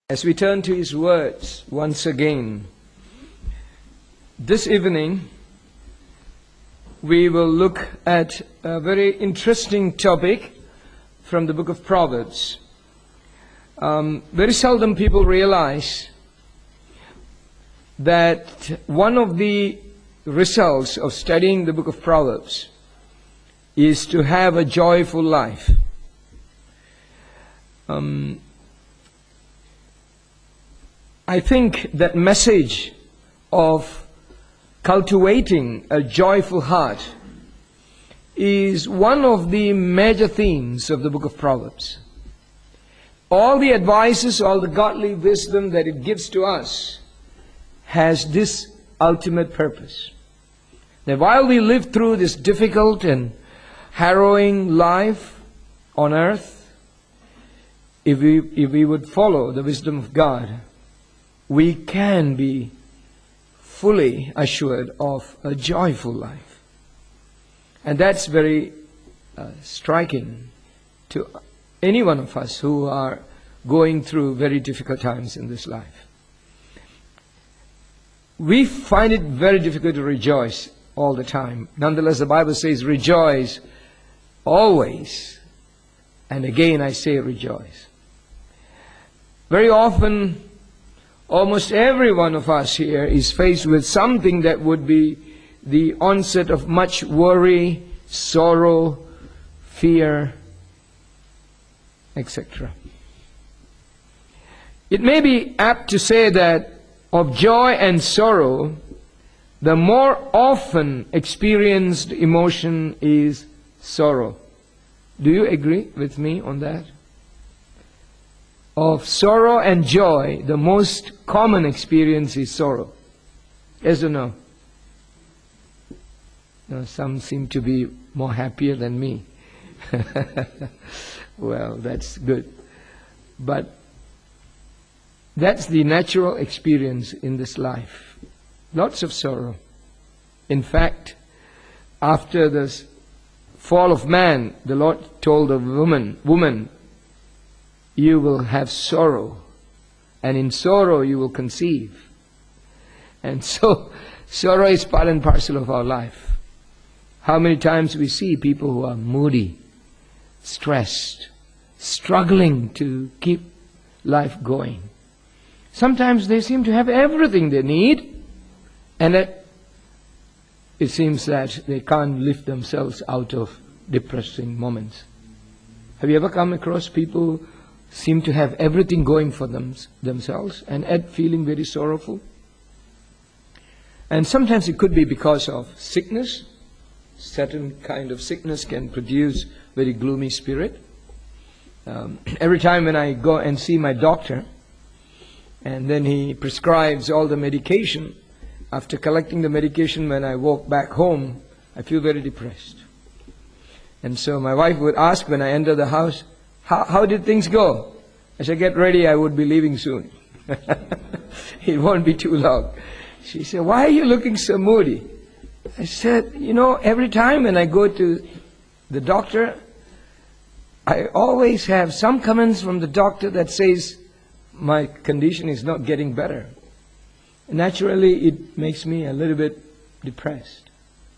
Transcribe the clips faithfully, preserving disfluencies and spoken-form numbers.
As we turn to His words once again, this evening we will look at a very interesting topic from the book of Proverbs. Um, very seldom people realize that one of the results of studying the book of Proverbs is to have a joyful life. Um, I think that message of cultivating a joyful heart is one of the major themes of the book of Proverbs. All the advices, all the godly wisdom that it gives to us has this ultimate purpose. That while we live through this difficult and harrowing life on earth, if we, if we would follow the wisdom of God, we can be fully assured of a joyful life. And that's very uh, striking to any one of us who are going through very difficult times in this life. We find it very difficult to rejoice all the time. Nonetheless, the Bible says, rejoice always. And again I say rejoice. Very often, almost every one of us here is faced with something that would be the onset of much worry, sorrow, fear, et cetera. It may be apt to say that of joy and sorrow, the more often experienced emotion is sorrow. Do you agree with me on that? Of sorrow and joy, the most common experience is sorrow. Yes or no? No, some seem to be more happier than me. Well, that's good. But that's the natural experience in this life. Lots of sorrow. In fact, after the fall of man, the Lord told the woman, woman, you will have sorrow, and in sorrow you will conceive. And so, sorrow is part and parcel of our life. How many times we see people who are moody, stressed, struggling to keep life going. Sometimes they seem to have everything they need, and that it seems that they can't lift themselves out of depressing moments. Have you ever come across people who seem to have everything going for them, themselves and yet feeling very sorrowful? And sometimes it could be because of sickness. Certain kind of sickness can produce very gloomy spirit. Um, every time when I go and see my doctor, and then he prescribes all the medication, after collecting the medication, when I walk back home, I feel very depressed. And so my wife would ask when I enter the house, how, how did things go? I said, get ready, I would be leaving soon. It won't be too long. She said, why are you looking so moody? I said, you know, every time when I go to the doctor, I always have some comments from the doctor that says my condition is not getting better. Naturally, it makes me a little bit depressed.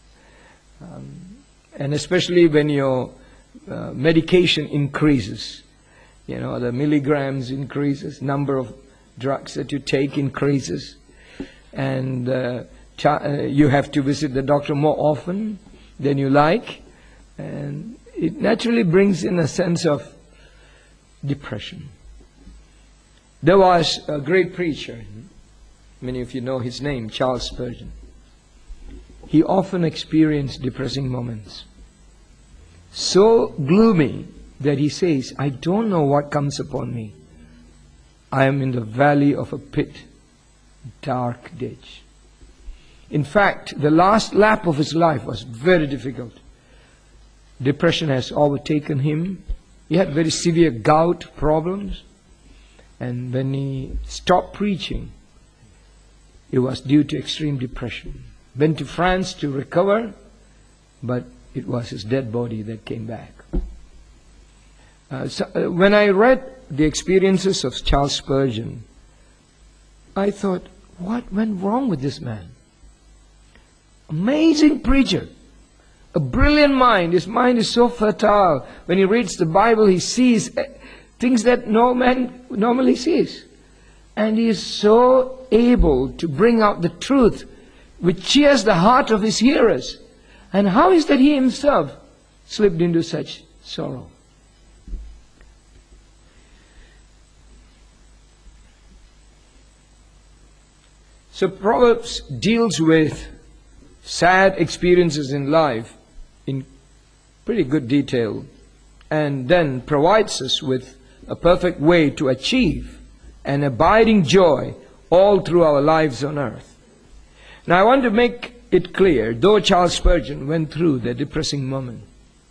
Um, and especially when your uh, medication increases. You know, the milligrams increases, number of drugs that you take increases. And uh, Uh, you have to visit the doctor more often than you like, and it naturally brings in a sense of depression. There was a great preacher, many of you know his name, Charles Spurgeon. He often experienced depressing moments, so gloomy that he says, I don't know what comes upon me. I am in the valley of a pit, dark ditch. In fact, the last lap of his life was very difficult. Depression has overtaken him. He had very severe gout problems. And when he stopped preaching, it was due to extreme depression. Went to France to recover, but it was his dead body that came back. Uh, so, uh, when I read the experiences of Charles Spurgeon, I thought, what went wrong with this man? Amazing preacher. A brilliant mind. His mind is so fertile. When he reads the Bible, he sees things that no man normally sees. And he is so able to bring out the truth which cheers the heart of his hearers. And how is that he himself slipped into such sorrow? So Proverbs deals with sad experiences in life in pretty good detail, and then provides us with a perfect way to achieve an abiding joy all through our lives on earth. Now I want to make it clear, though Charles Spurgeon went through the depressing moment,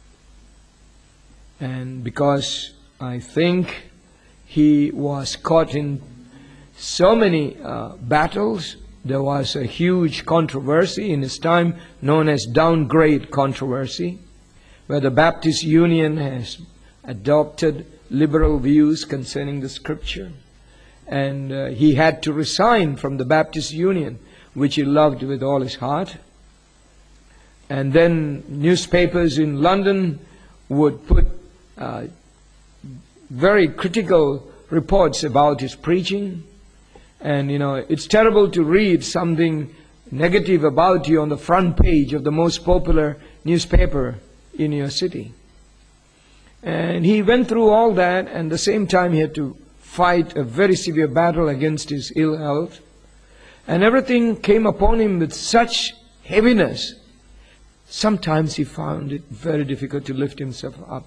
and because I think he was caught in so many uh, battles, there was a huge controversy in his time known as downgrade controversy, where the Baptist Union has adopted liberal views concerning the Scripture. And uh, he had to resign from the Baptist Union, which he loved with all his heart. And then newspapers in London would put uh, very critical reports about his preaching. And, you know, it's terrible to read something negative about you on the front page of the most popular newspaper in your city. And he went through all that, and at the same time he had to fight a very severe battle against his ill health. And everything came upon him with such heaviness. Sometimes he found it very difficult to lift himself up.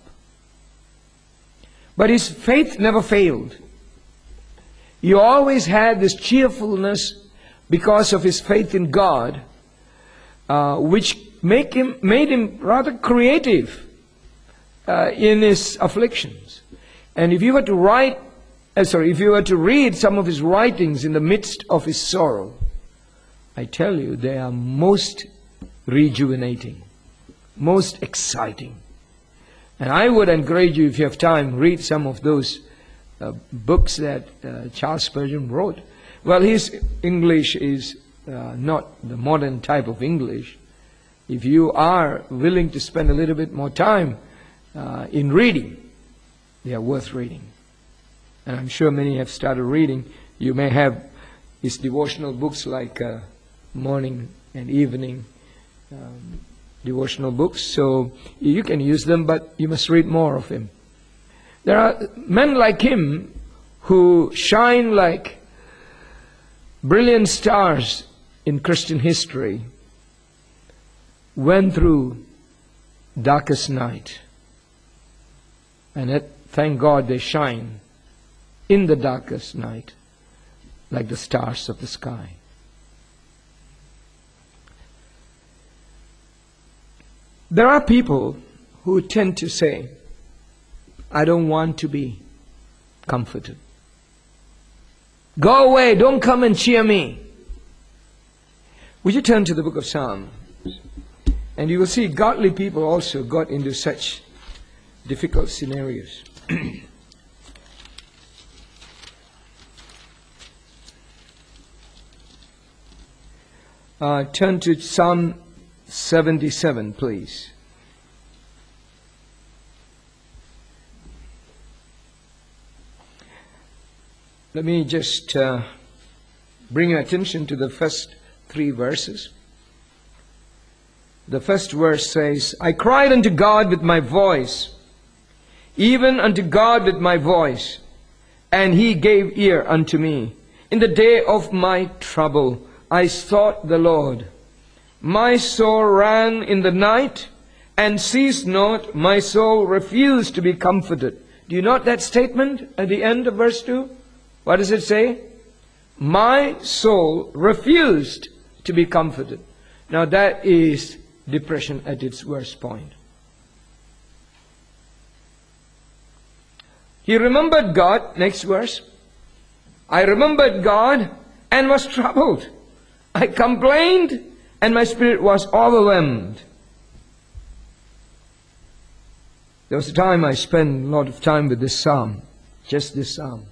But his faith never failed. He always had this cheerfulness because of his faith in God, uh, which make him, made him rather creative uh, in his afflictions. And if you were to write, uh, sorry, if you were to read some of his writings in the midst of his sorrow, I tell you, they are most rejuvenating, most exciting. And I would encourage you, if you have time, read some of those Uh, books that uh, Charles Spurgeon wrote. Well, his English is uh, not the modern type of English. If you are willing to spend a little bit more time uh, in reading, they are worth reading. And I'm sure many have started reading. You may have his devotional books like uh, morning and evening um, devotional books, so you can use them, but you must read more of him. There are men like him who shine like brilliant stars in Christian history, went through darkest night. And yet, thank God, they shine in the darkest night like the stars of the sky. There are people who tend to say, I don't want to be comforted. Go away, don't come and cheer me. Would you turn to the book of Psalms? And you will see godly people also got into such difficult scenarios. uh, turn to Psalm seventy-seven, please. Let me just uh, bring your attention to the first three verses. The first verse says, I cried unto God with my voice, even unto God with my voice, and he gave ear unto me. In the day of my trouble I sought the Lord. My soul ran in the night and ceased not. My soul refused to be comforted. Do you note that statement at the end of verse two? What does it say? My soul refused to be comforted. Now that is depression at its worst point. He remembered God, next verse. I remembered God and was troubled. I complained and my spirit was overwhelmed. There was a time I spent a lot of time with this psalm. just this psalm,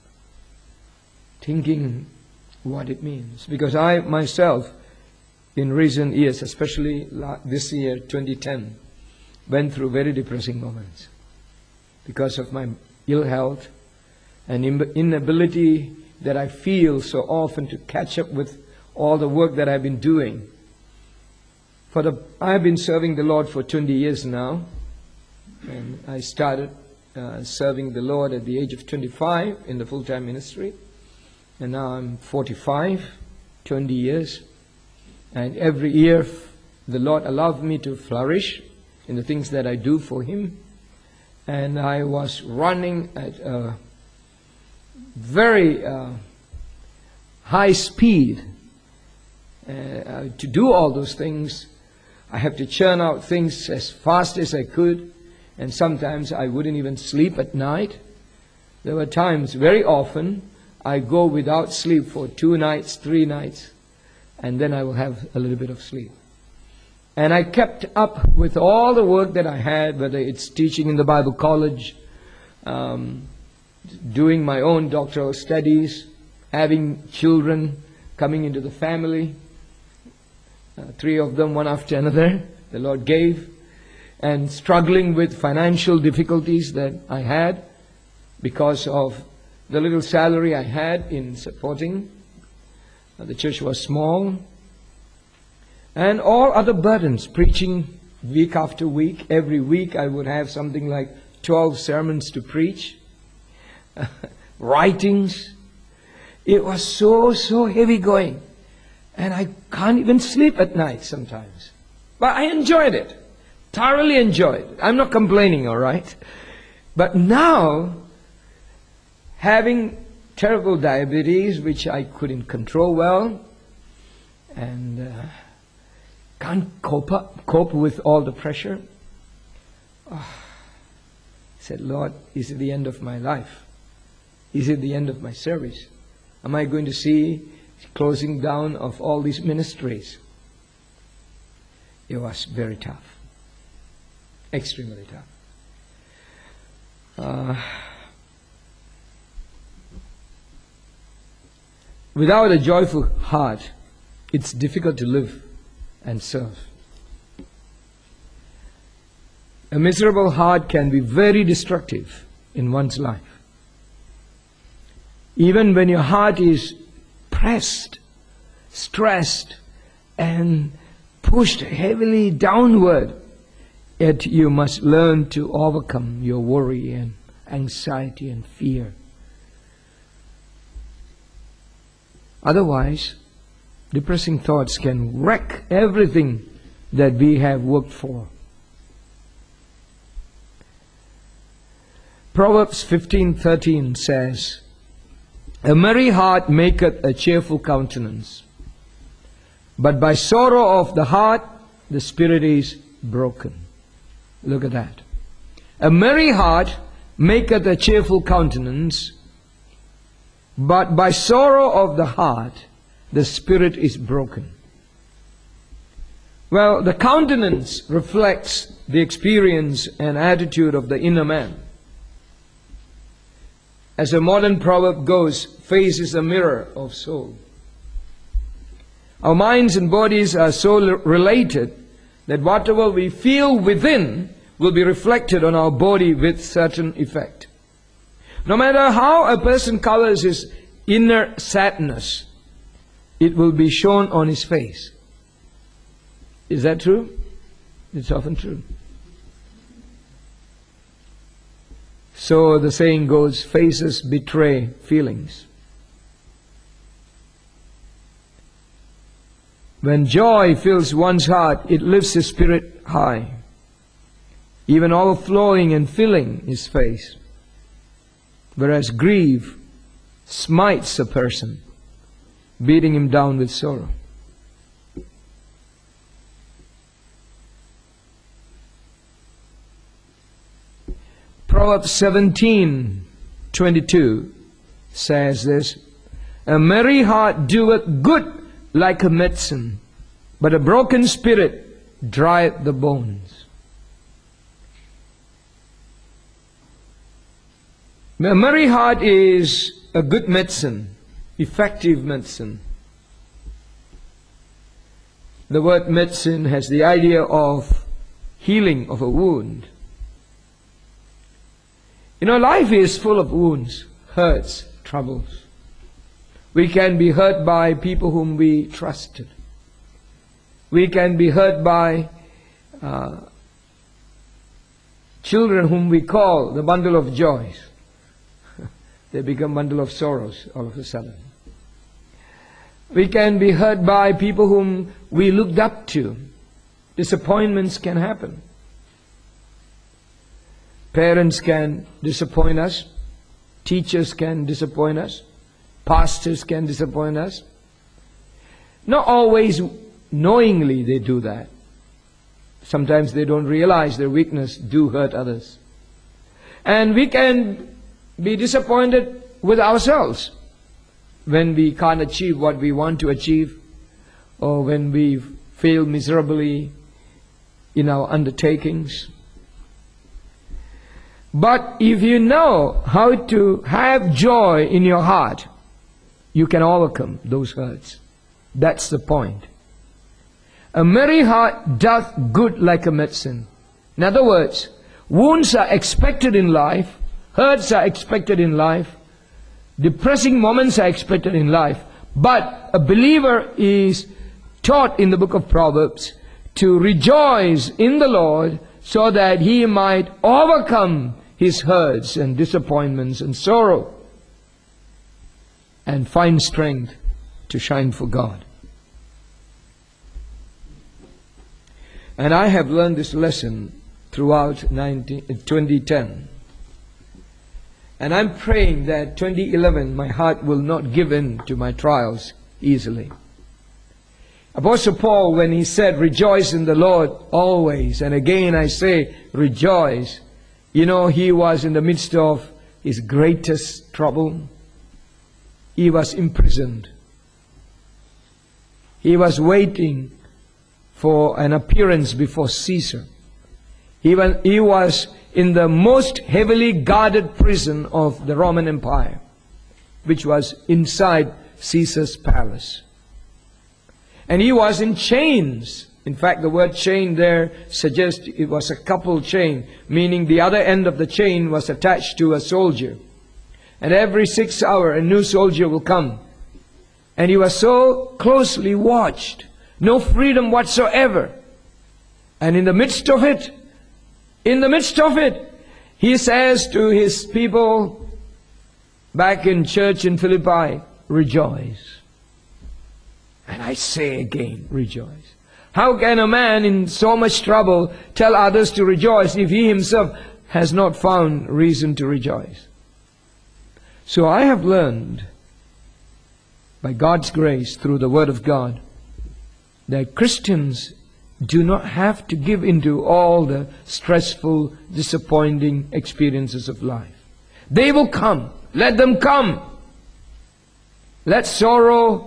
thinking what it means. Because I myself, in recent years, especially this year, twenty ten, went through very depressing moments because of my ill health and inability that I feel so often to catch up with all the work that I've been doing. For the, I've been serving the Lord for twenty years now, and I started uh, serving the Lord at the age of twenty-five in the full-time ministry, and now I'm forty-five, twenty years, and every year the Lord allowed me to flourish in the things that I do for Him, and I was running at a very uh, high speed uh, to do all those things. I have to churn out things as fast as I could, and sometimes I wouldn't even sleep at night. There were times, very often, I go without sleep for two nights, three nights, and then I will have a little bit of sleep. And I kept up with all the work that I had, whether it's teaching in the Bible college, um, doing my own doctoral studies, having children coming into the family, uh, three of them, one after another, the Lord gave, and struggling with financial difficulties that I had because of the little salary I had in supporting. Uh, the church was small. And all other burdens, preaching week after week. Every week I would have something like twelve sermons to preach. Writings. It was so, so heavy going. And I can't even sleep at night sometimes. But I enjoyed it. Thoroughly enjoyed it. I'm not complaining, all right? But now, having terrible diabetes, which I couldn't control well, and uh, can't cope up, cope with all the pressure. Oh, I said, Lord, is it the end of my life? Is it the end of my service? Am I going to see closing down of all these ministries? It was very tough. Extremely tough. Uh, without a joyful heart, it's difficult to live and serve. A miserable heart can be very destructive in one's life. Even when your heart is pressed, stressed, and pushed heavily downward, yet you must learn to overcome your worry and anxiety and fear. Otherwise, depressing thoughts can wreck everything that we have worked for. Proverbs fifteen thirteen says, "A merry heart maketh a cheerful countenance, but by sorrow of the heart the spirit is broken." Look at that. A merry heart maketh a cheerful countenance, but by sorrow of the heart the spirit is broken. Well, the countenance reflects the experience and attitude of the inner man. As a modern proverb goes, face is a mirror of soul. Our minds and bodies are so related that whatever we feel within will be reflected on our body with certain effect. No matter how a person colors his inner sadness, it will be shown on his face. Is that true? It's often true. So the saying goes, faces betray feelings. When joy fills one's heart, it lifts his spirit high, even overflowing and filling his face. Whereas grief smites a person, beating him down with sorrow. Proverbs seventeen twenty-two says this, "A merry heart doeth good like a medicine, but a broken spirit drieth the bones." A merry heart is a good medicine, effective medicine. The word medicine has the idea of healing of a wound. You know, life is full of wounds, hurts, troubles. We can be hurt by people whom we trusted. We can be hurt by uh, children whom we call the bundle of joys. They become bundle of sorrows all of a sudden. We can be hurt by people whom we looked up to. Disappointments can happen. Parents can disappoint us. Teachers can disappoint us. Pastors can disappoint us. Not always knowingly they do that. Sometimes they don't realize their weakness do hurt others. And we can be disappointed with ourselves when we can't achieve what we want to achieve, or when we fail miserably in our undertakings. But if you know how to have joy in your heart, you can overcome those hurts. That's the point. A merry heart doth good like a medicine. In other words, wounds are expected in life, hurts are expected in life, depressing moments are expected in life, but a believer is taught in the book of Proverbs to rejoice in the Lord so that he might overcome his hurts and disappointments and sorrow and find strength to shine for God. And I have learned this lesson throughout twenty ten. And I'm praying that twenty eleven my heart will not give in to my trials easily. Apostle Paul, when he said, rejoice in the Lord always, and again I say, rejoice, you know, he was in the midst of his greatest trouble. He was imprisoned. He was waiting for an appearance before Caesar. He was, he was in the most heavily guarded prison of the Roman Empire, which was inside Caesar's palace. And he was in chains. In fact, the word chain there suggests it was a couple chain, meaning the other end of the chain was attached to a soldier. And every six hours a new soldier will come. And he was so closely watched, no freedom whatsoever. And in the midst of it, in the midst of it, he says to his people back in church in Philippi, rejoice. And I say again, rejoice. How can a man in so much trouble tell others to rejoice if he himself has not found reason to rejoice? So I have learned, by God's grace, through the Word of God, that Christians do not have to give into all the stressful, disappointing experiences of life. They will come. Let them come. Let sorrow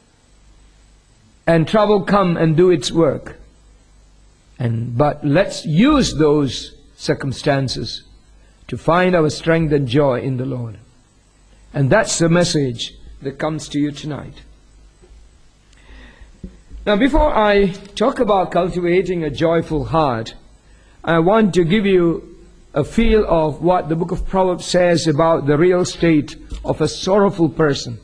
and trouble come and do its work. And but let's use those circumstances to find our strength and joy in the Lord. And that's the message that comes to you tonight. Now, before I talk about cultivating a joyful heart, I want to give you a feel of what the book of Proverbs says about the real state of a sorrowful person.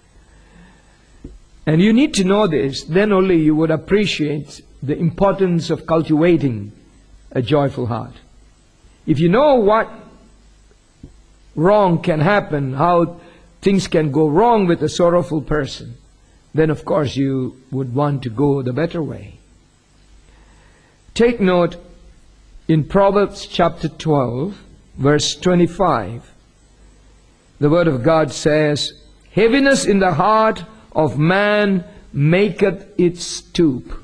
And you need to know this, then only you would appreciate the importance of cultivating a joyful heart. If you know what wrong can happen, how things can go wrong with a sorrowful person, then of course you would want to go the better way. Take note in Proverbs chapter twelve, verse twenty-five. The Word of God says, heaviness in the heart of man maketh it stoop.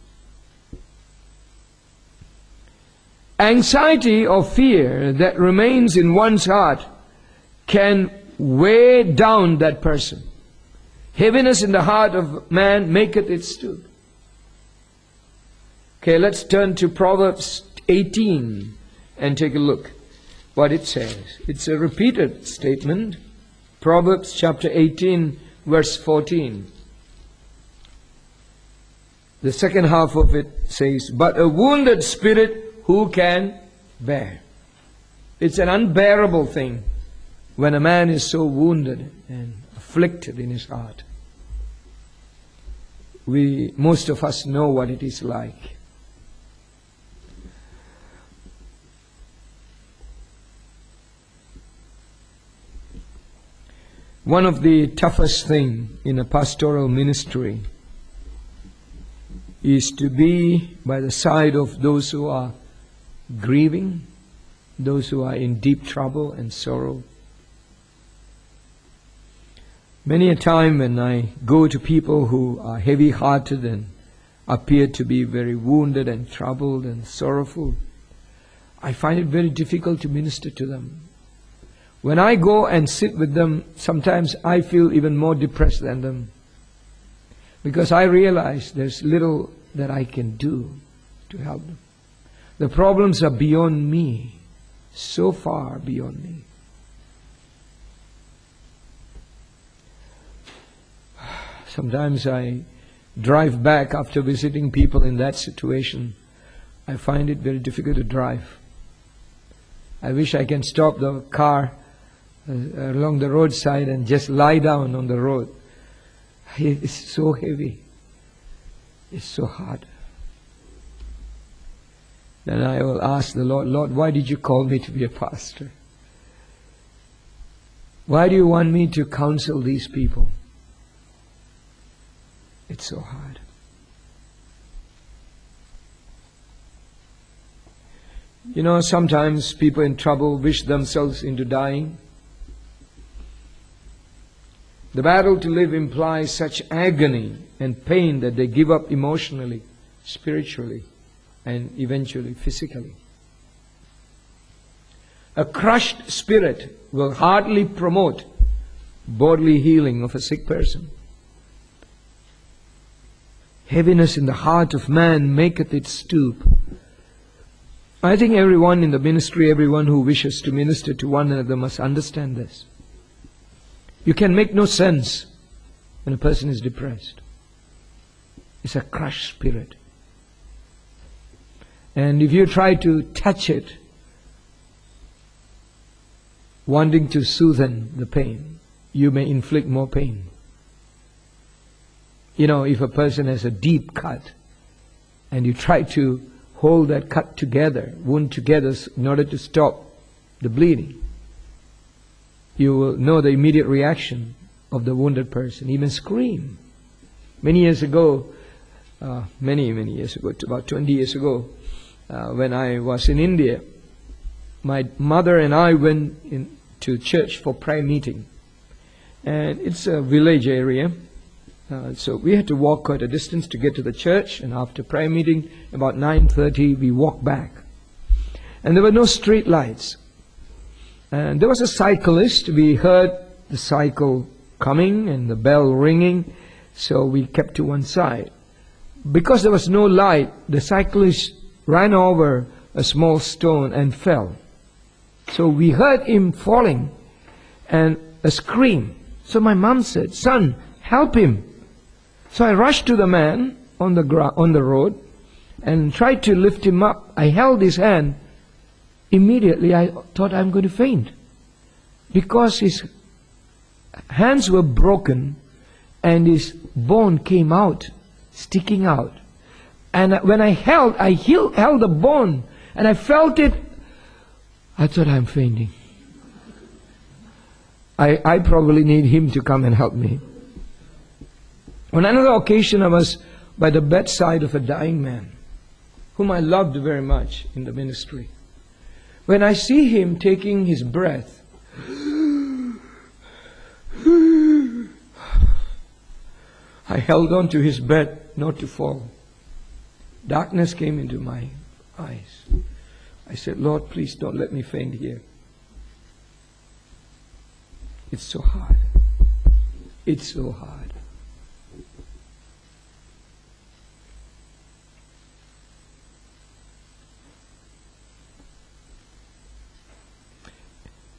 Anxiety or fear that remains in one's heart can weigh down that person. Heaviness in the heart of man maketh it stoop. Okay, let's turn to Proverbs eighteen and take a look. what it says. It's a repeated statement. Proverbs chapter eighteen, verse fourteen. The second half of it says, but a wounded spirit who can bear? It's an unbearable thing when a man is so wounded and afflicted in his heart. We, most of us know what it is like. One of the toughest things in a pastoral ministry is to be by the side of those who are grieving, those who are in deep trouble and sorrow. Many a time when I go to people who are heavy-hearted and appear to be very wounded and troubled and sorrowful, I find it very difficult to minister to them. When I go and sit with them, sometimes I feel even more depressed than them, because I realize there's little that I can do to help them. The problems are beyond me, so far beyond me. Sometimes I drive back after visiting people in that situation. I find it very difficult to drive. I wish I can stop the car uh, along the roadside and just lie down on the road. It's so heavy. It's so hard. Then I will ask the Lord, Lord, why did you call me to be a pastor? Why do you want me to counsel these people? It's so hard. You know, sometimes people in trouble wish themselves into dying. The battle to live implies such agony and pain that they give up emotionally, spiritually, and eventually physically. A crushed spirit will hardly promote bodily healing of a sick person. Heaviness in the heart of man maketh it stoop. I think everyone in the ministry, everyone who wishes to minister to one another must understand this. You can make no sense when a person is depressed. It's a crushed spirit. And if you try to touch it, wanting to soothe the pain, you may inflict more pain. You know, if a person has a deep cut and you try to hold that cut together, wound together in order to stop the bleeding, you will know the immediate reaction of the wounded person. Even scream. Many years ago, uh, many, many years ago, about twenty years ago, uh, when I was in India, my mother and I went in to church for prayer meeting. And it's a village area. Uh, so we had to walk quite a distance to get to the church, and after prayer meeting, about nine thirty, we walked back. And there were no street lights. And there was a cyclist. We heard the cycle coming and the bell ringing, so we kept to one side. Because there was no light, the cyclist ran over a small stone and fell. So we heard him falling and a scream. So my mom said, "Son, help him." So I rushed to the man on the gra- on the road and tried to lift him up. I held his hand. Immediately I thought I'm going to faint, because his hands were broken and his bone came out, sticking out. And when I held, I held the bone and I felt it. I thought I'm fainting. I, I probably need him to come and help me. On another occasion, I was by the bedside of a dying man whom I loved very much in the ministry. When I see him taking his breath, I held on to his bed not to fall. Darkness came into my eyes. I said, "Lord, please don't let me faint here." It's so hard. It's so hard.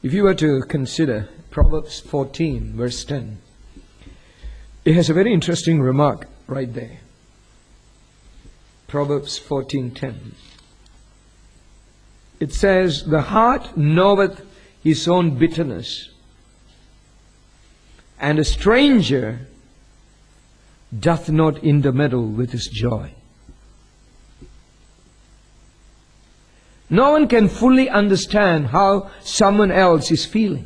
If you were to consider Proverbs fourteen, verse ten, it has a very interesting remark right there. Proverbs fourteen ten. It says, "The heart knoweth his own bitterness, and a stranger doth not intermeddle with his joy." No one can fully understand how someone else is feeling.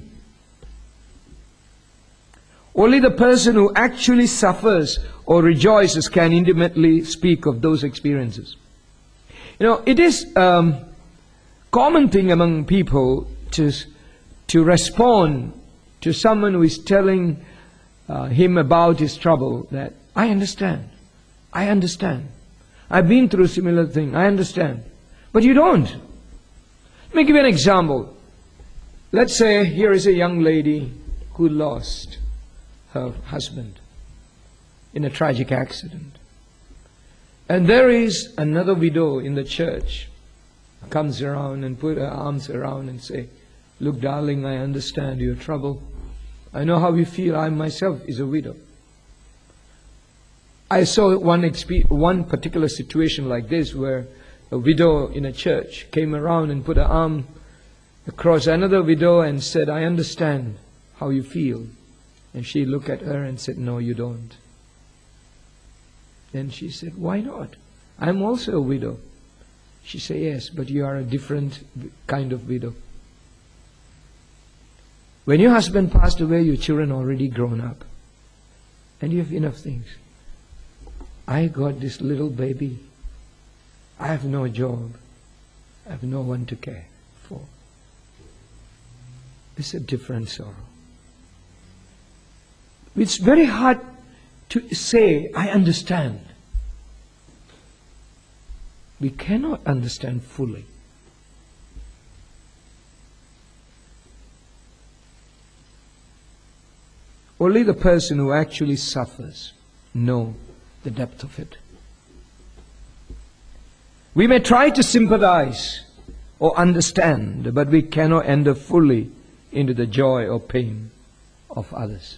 Only the person who actually suffers or rejoices can intimately speak of those experiences. You know, it is a um, common thing among people to, to respond to someone who is telling uh, him about his trouble that, "I understand, I understand. I've been through a similar thing, I understand." But you don't. Let me give you an example. Let's say here is a young lady who lost her husband in a tragic accident. And there is another widow in the church who comes around and put her arms around and say, "Look, darling, I understand your trouble. I know how you feel. I myself is a widow." I saw one, exp- one particular situation like this where a widow in a church came around and put her arm across another widow and said, "I understand how you feel." And she looked at her and said, "No, you don't." Then she said, "Why not? I'm also a widow." She said, "Yes, but you are a different kind of widow. When your husband passed away, your children already grown up. And you have enough things. I got this little baby. I have no job. I have no one to care for." It's a different sorrow. It's very hard to say, "I understand." We cannot understand fully. Only the person who actually suffers knows the depth of it. We may try to sympathize or understand, but we cannot enter fully into the joy or pain of others.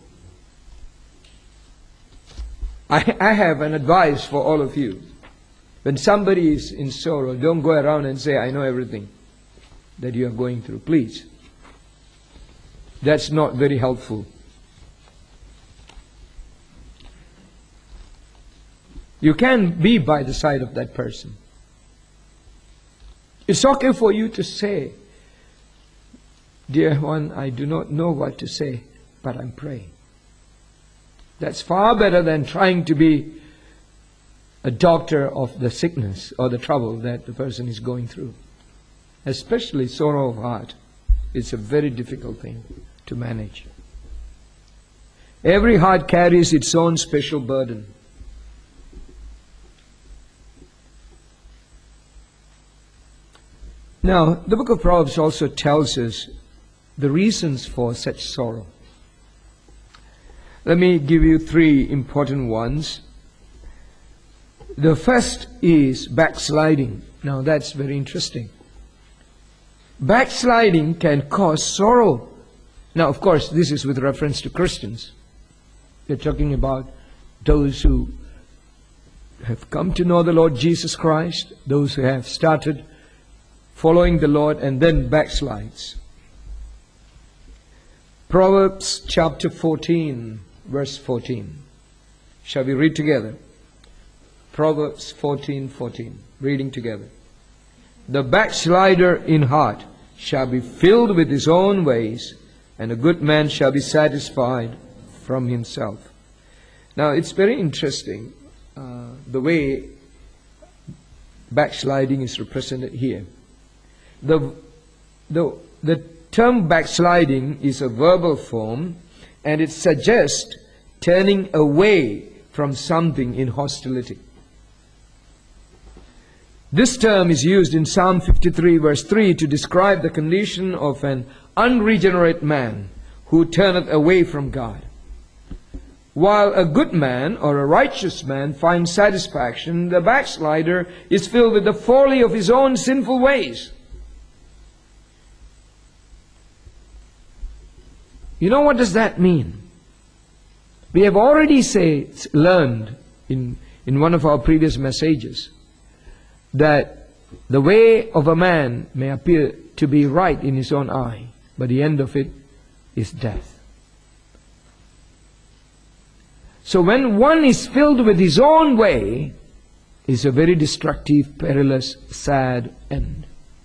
I, I have an advice for all of you. When somebody is in sorrow, don't go around and say, "I know everything that you are going through." Please. That's not very helpful. You can be by the side of that person. It's okay for you to say, "Dear one, I do not know what to say, but I'm praying." That's far better than trying to be a doctor of the sickness or the trouble that the person is going through. Especially sorrow of heart. It's a very difficult thing to manage. Every heart carries its own special burden. Now, the book of Proverbs also tells us the reasons for such sorrow. Let me give you three important ones. The first is backsliding. Now, that's very interesting. Backsliding can cause sorrow. Now, of course, this is with reference to Christians. We're talking about those who have come to know the Lord Jesus Christ, those who have started following the Lord and then backslides. Proverbs chapter fourteen, verse fourteen. Shall we read together? Proverbs fourteen, fourteen. Reading together. "The backslider in heart shall be filled with his own ways, and a good man shall be satisfied from himself." Now, it's very interesting uh, the way backsliding is represented here. The, the, the term backsliding is a verbal form, and it suggests turning away from something in hostility. This term is used in Psalm fifty-three verse three to describe the condition of an unregenerate man who turneth away from God. While a good man or a righteous man finds satisfaction, the backslider is filled with the folly of his own sinful ways. You know what does that mean? We have already say, learned in, in one of our previous messages that the way of a man may appear to be right in his own eye, but the end of it is death. So when one is filled with his own way, it's a very destructive, perilous, sad end.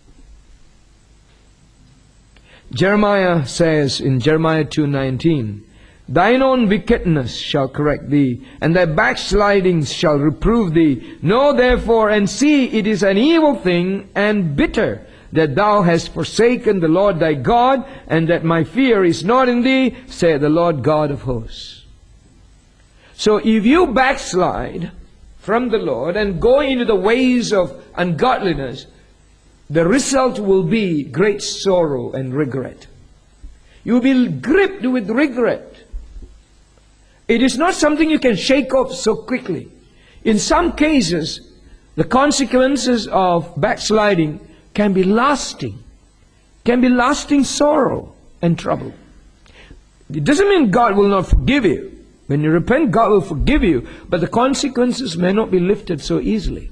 Jeremiah says in Jeremiah two nineteen, thine own wickedness shall correct thee, and thy backslidings shall reprove thee. Know therefore and see, it is an evil thing and bitter, that thou hast forsaken the Lord thy God, and that my fear is not in thee, saith the Lord God of hosts. So if you backslide from the Lord and go into the ways of ungodliness, the result will be great sorrow and regret. You will be gripped with regret. It is not something you can shake off so quickly. In some cases, the consequences of backsliding can be lasting, can be lasting sorrow and trouble. It doesn't mean God will not forgive you. When you repent, God will forgive you, but the consequences may not be lifted so easily.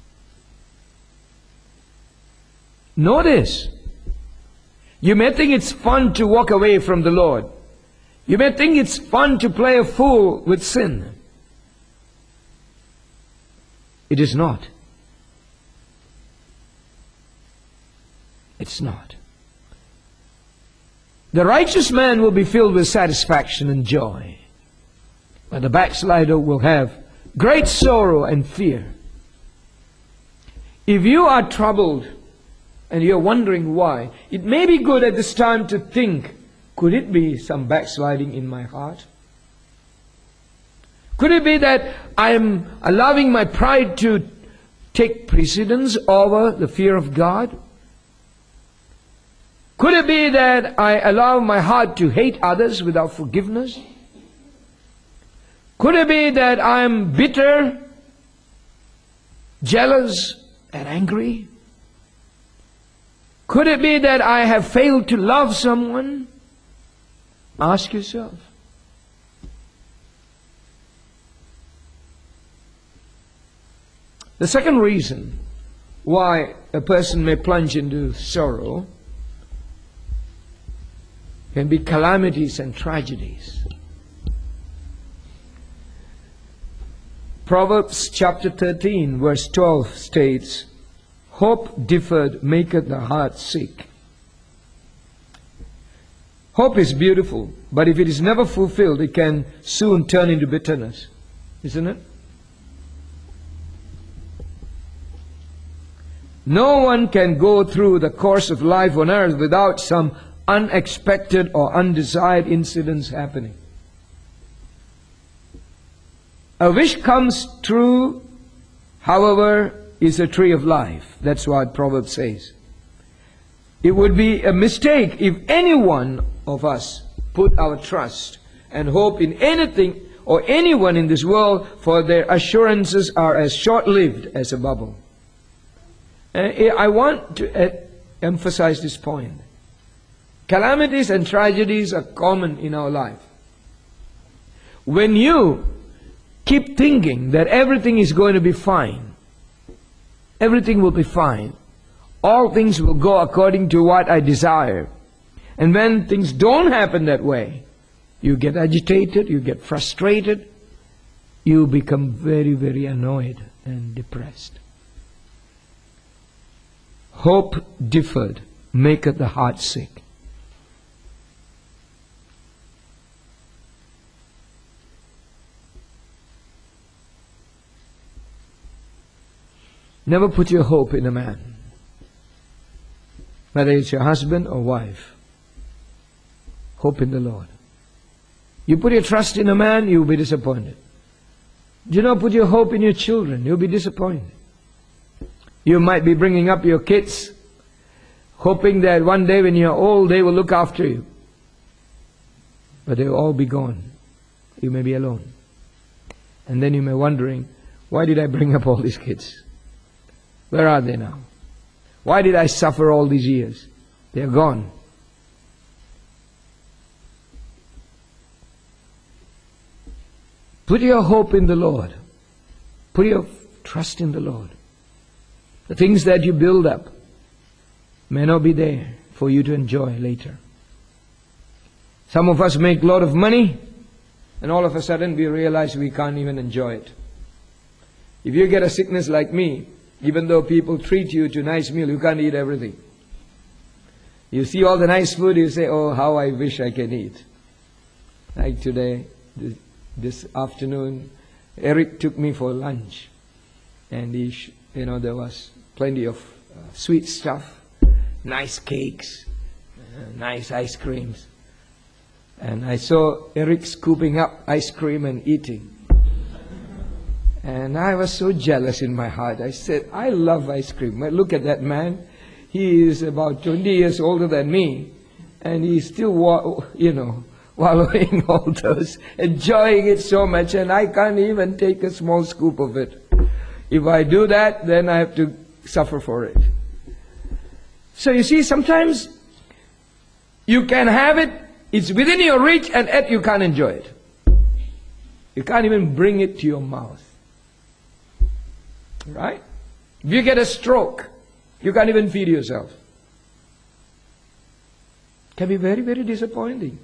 Notice, you may think it's fun to walk away from the Lord. You may think it's fun to play a fool with sin. It is not. It's not. The righteous man will be filled with satisfaction and joy, but the backslider will have great sorrow and fear. If you are troubled and you're wondering why, it may be good at this time to think, could it be some backsliding in my heart? Could it be that I'm allowing my pride to take precedence over the fear of God? Could it be that I allow my heart to hate others without forgiveness? Could it be that I'm bitter, jealous, and angry? Could it be that I have failed to love someone? Ask yourself. The second reason why a person may plunge into sorrow can be calamities and tragedies. Proverbs chapter thirteen verse twelve states, hope deferred maketh the heart sick. Hope is beautiful, but if it is never fulfilled, it can soon turn into bitterness. Isn't it? No one can go through the course of life on earth without some unexpected or undesired incidents happening. A wish comes true, however, is a tree of life. That's what Proverbs says. It would be a mistake if any one of us put our trust and hope in anything or anyone in this world, for their assurances are as short-lived as a bubble. And I want to emphasize this point. Calamities and tragedies are common in our life. When you keep thinking that everything is going to be fine, everything will be fine, all things will go according to what I desire, and when things don't happen that way, you get agitated, you get frustrated, you become very, very annoyed and depressed. Hope deferred maketh the heart sick. Never put your hope in a man, whether it's your husband or wife. Hope in the Lord. You put your trust in a man, you'll be disappointed. Do not put your hope in your children, you'll be disappointed. You might be bringing up your kids, hoping that one day when you're old, they will look after you. But they will all be gone. You may be alone. And then you may be wondering, why did I bring up all these kids? Where are they now? Why did I suffer all these years? They are gone. Put your hope in the Lord. Put your trust in the Lord. The things that you build up may not be there for you to enjoy later. Some of us make a lot of money, and all of a sudden we realize we can't even enjoy it. If you get a sickness like me, even though people treat you to a nice meal, you can't eat everything. You see all the nice food, you say, oh, how I wish I can eat. Like today, this, this afternoon, Eric took me for lunch. And he, sh you know, there was plenty of uh, sweet stuff, nice cakes, uh, nice ice creams. And I saw Eric scooping up ice cream and eating. And I was so jealous in my heart. I said, I love ice cream. But look at that man. He is about twenty years older than me. And he's still, wa you know, wallowing all those, enjoying it so much. And I can't even take a small scoop of it. If I do that, then I have to suffer for it. So you see, sometimes you can have it. It's within your reach, and yet you can't enjoy it. You can't even bring it to your mouth. Right? If you get a stroke, you can't even feed yourself. It can be very, very disappointing.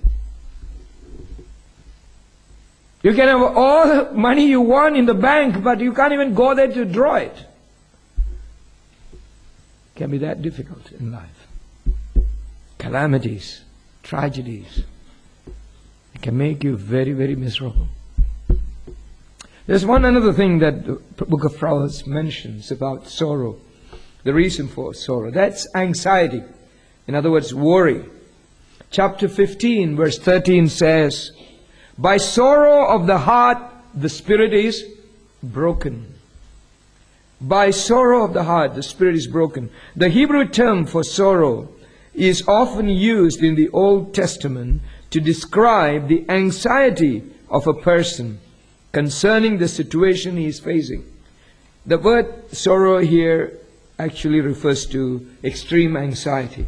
You can have all the money you want in the bank, but you can't even go there to draw it. It can be that difficult in life. Calamities, tragedies, it can make you very, very miserable. There's one another thing that the book of Proverbs mentions about sorrow, the reason for sorrow. That's anxiety. In other words, worry. Chapter fifteen, verse thirteen says, by sorrow of the heart, the spirit is broken. By sorrow of the heart, the spirit is broken. The Hebrew term for sorrow is often used in the Old Testament to describe the anxiety of a person concerning the situation he is facing. The word sorrow here actually refers to extreme anxiety.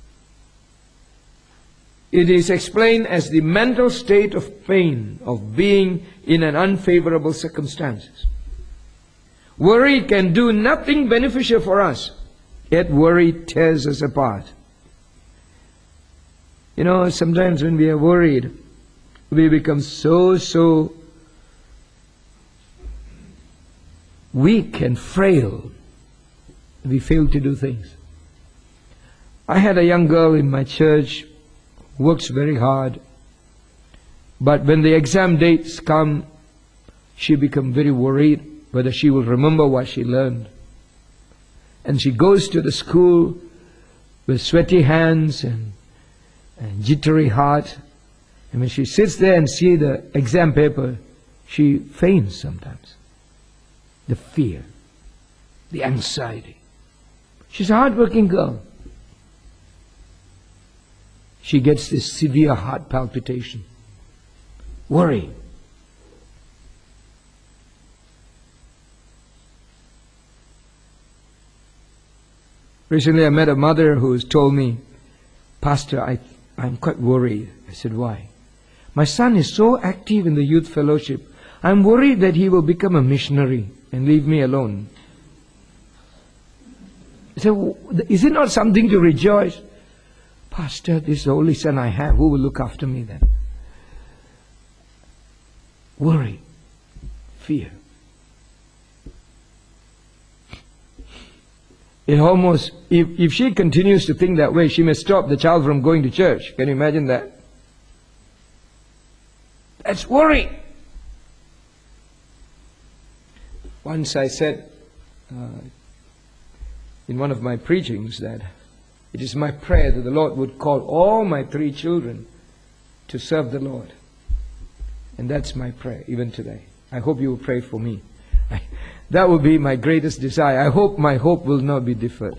It is explained as the mental state of pain of being in an unfavorable circumstances. Worry can do nothing beneficial for us, yet worry tears us apart. You know, sometimes when we are worried, we become so, so weak and frail. We fail to do things. I had a young girl in my church who works very hard, but when the exam dates come, she becomes very worried whether she will remember what she learned. And she goes to the school with sweaty hands and, and jittery heart. And when she sits there and sees the exam paper, she faints sometimes. The fear, the anxiety. She's a hard-working girl. She gets this severe heart palpitation. Worry. Recently I met a mother who has told me, Pastor, I, I'm quite worried. I said, why? My son is so active in the youth fellowship. I'm worried that he will become a missionary and leave me alone. I said, is it not something to rejoice? Pastor, this is the only son I have. Who will look after me then? Worry. Fear. It almost, if, if she continues to think that way, she may stop the child from going to church. Can you imagine that? That's worry. Once I said uh, in one of my preachings that it is my prayer that the Lord would call all my three children to serve the Lord. And that's my prayer even today. I hope you will pray for me. I, that would be my greatest desire. I hope my hope will not be deferred.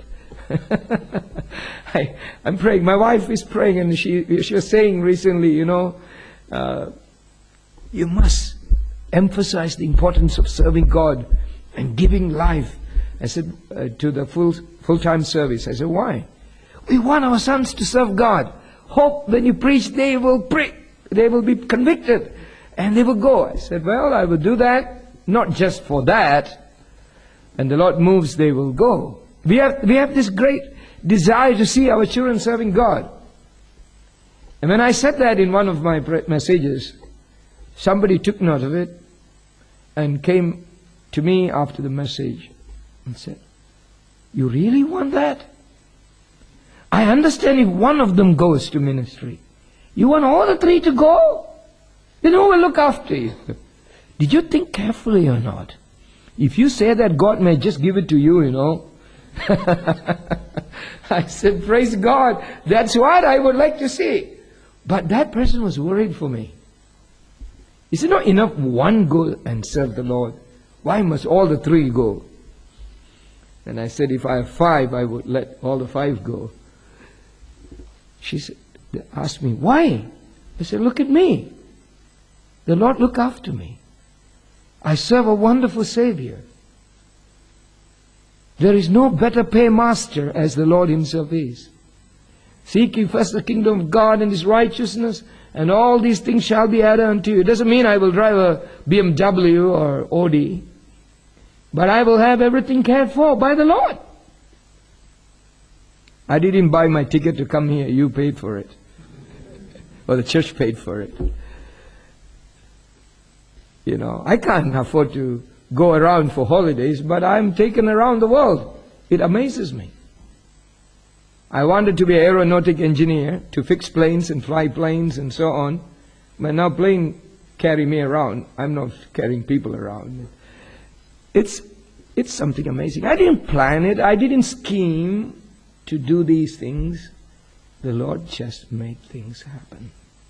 I, I'm praying. My wife is praying, and she, she was saying recently, you know, uh, you must emphasize the importance of serving God and giving life. I said uh, to the full full-time service. I said, why? We want our sons to serve God. Hope when you preach, they will pray. They will be convicted, And they will go. I said, well, I will do that, not just for that. And the Lord moves, they will go. We have, we have this great desire to see our children serving God. And when I said that in one of my messages, somebody took note of it and came to me after the message and said, you really want that? I understand if one of them goes to ministry. You want all the three to go? Then who will look after you? Did you think carefully or not? If you say that, God may just give it to you, you know. I said, praise God. That's what I would like to see. But that person was worried for me. Is it not enough one go and serve the Lord? Why must all the three go? And I said, if I have five, I would let all the five go. She said, asked me, why? I said, look at me. The Lord look after me. I serve a wonderful Savior. There is no better paymaster as the Lord Himself is. Seek ye first the kingdom of God and His righteousness, and all these things shall be added unto you. It doesn't mean I will drive a B M W or Audi, but I will have everything cared for by the Lord. I didn't buy my ticket to come here. You paid for it. Or the church paid for it. You know, I can't afford to go around for holidays, but I'm taken around the world. It amazes me. I wanted to be an aeronautic engineer to fix planes and fly planes and so on. But now plane carry me around. I'm not carrying people around. It's, it's something amazing. I didn't plan it. I didn't scheme to do these things. The Lord just made things happen.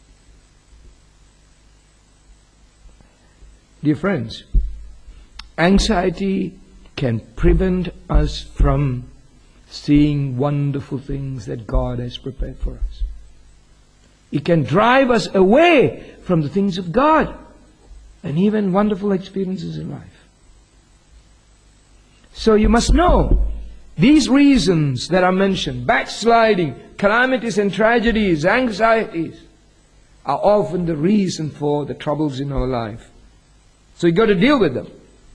Dear friends, anxiety can prevent us from seeing wonderful things that God has prepared for us. It can drive us away from the things of God and even wonderful experiences in life. So you must know these reasons that are mentioned, backsliding, calamities and tragedies, anxieties, are often the reason for the troubles in our life. So you've got to deal with them.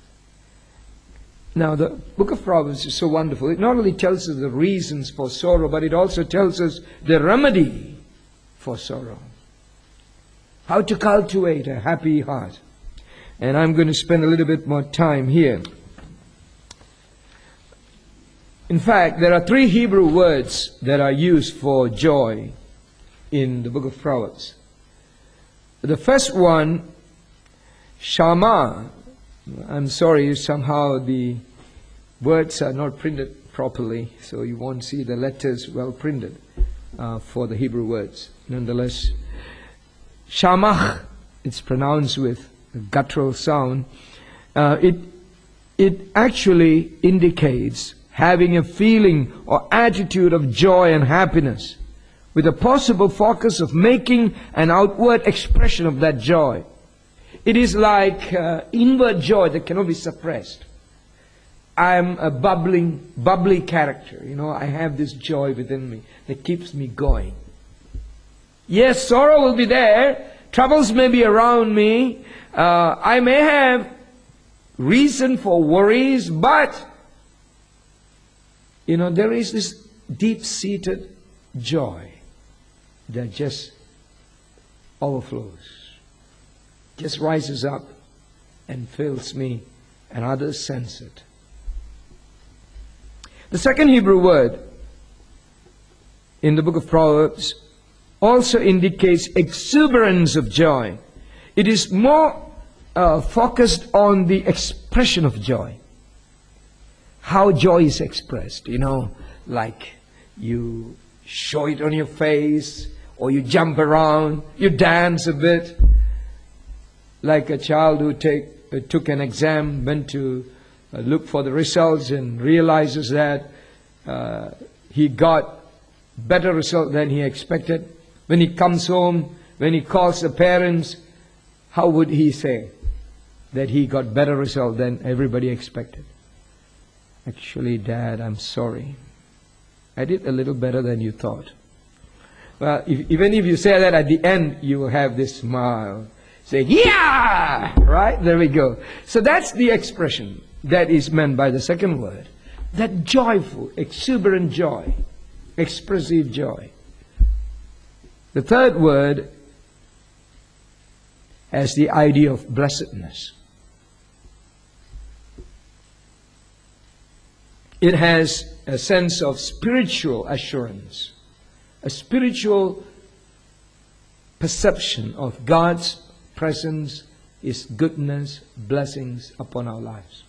Now, the book of Proverbs is so wonderful. It not only tells us the reasons for sorrow, but it also tells us the remedy for sorrow. How to cultivate a happy heart. And I'm going to spend a little bit more time here. In fact, there are three Hebrew words that are used for joy in the book of Proverbs. The first one, Shama. I'm sorry, somehow the words are not printed properly, so you won't see the letters well printed uh, for the Hebrew words. Nonetheless, Shamach, it's pronounced with a guttural sound. Uh, it, it actually indicates having a feeling or attitude of joy and happiness, with a possible focus of making an outward expression of that joy. It is like uh, inward joy that cannot be suppressed. I am a bubbling, bubbly character. You know, I have this joy within me that keeps me going. Yes, sorrow will be there. Troubles may be around me. Uh, I may have reason for worries, but you know, there is this deep-seated joy that just overflows, just rises up and fills me, and others sense it. The second Hebrew word in the book of Proverbs also indicates exuberance of joy. It is more uh, focused on the expression of joy. How joy is expressed, you know, like you show it on your face, or you jump around, you dance a bit. Like a child who take, uh, took an exam, went to uh, look for the results and realizes that uh, he got better result than he expected. When he comes home, when he calls the parents, how would he say that he got better result than everybody expected? Actually, Dad, I'm sorry. I did a little better than you thought. Well, if, even if you say that at the end, you will have this smile. Say, yeah! Right? There we go. So that's the expression that is meant by the second word. That joyful, exuberant joy, expressive joy. The third word has the idea of blessedness. It has a sense of spiritual assurance, a spiritual perception of God's presence, His goodness, blessings upon our lives.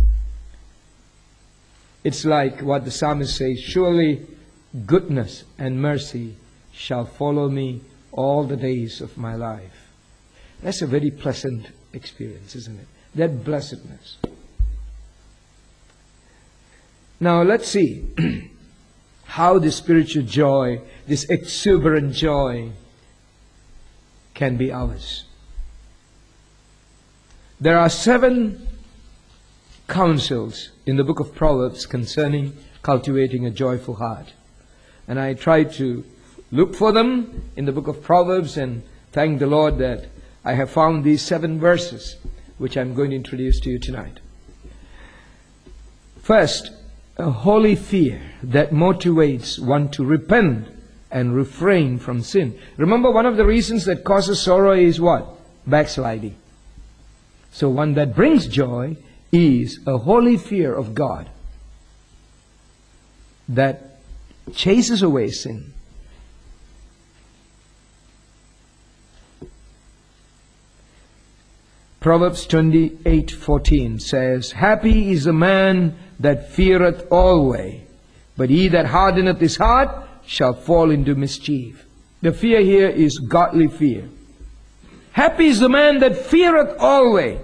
It's like what the psalmist says, surely goodness and mercy shall follow me all the days of my life. That's a very pleasant experience, isn't it? That blessedness. Now let's see how this spiritual joy, this exuberant joy, can be ours. There are seven counsels in the book of Proverbs concerning cultivating a joyful heart. And I tried to look for them in the book of Proverbs, and thank the Lord that I have found these seven verses, which I'm going to introduce to you tonight. First, a holy fear that motivates one to repent and refrain from sin. Remember, one of the reasons that causes sorrow is what? Backsliding. So one that brings joy is a holy fear of God that chases away sin. Proverbs twenty-eight fourteen says, happy is the man that feareth always, but he that hardeneth his heart shall fall into mischief. The fear here is godly fear. Happy is the man that feareth always,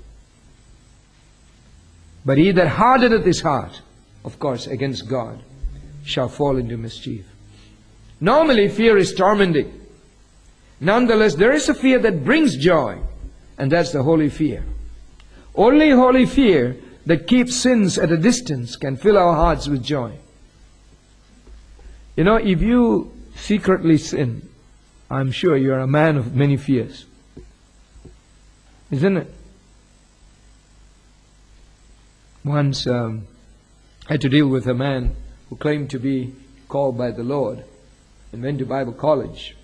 but he that hardeneth his heart, of course, against God, shall fall into mischief. Normally, fear is tormenting. Nonetheless, there is a fear that brings joy, and that's the holy fear. Only holy fear that keeps sins at a distance can fill our hearts with joy. You know, if you secretly sin, I'm sure you're a man of many fears. Isn't it? Once um, I had to deal with a man who claimed to be called by the Lord and went to Bible college.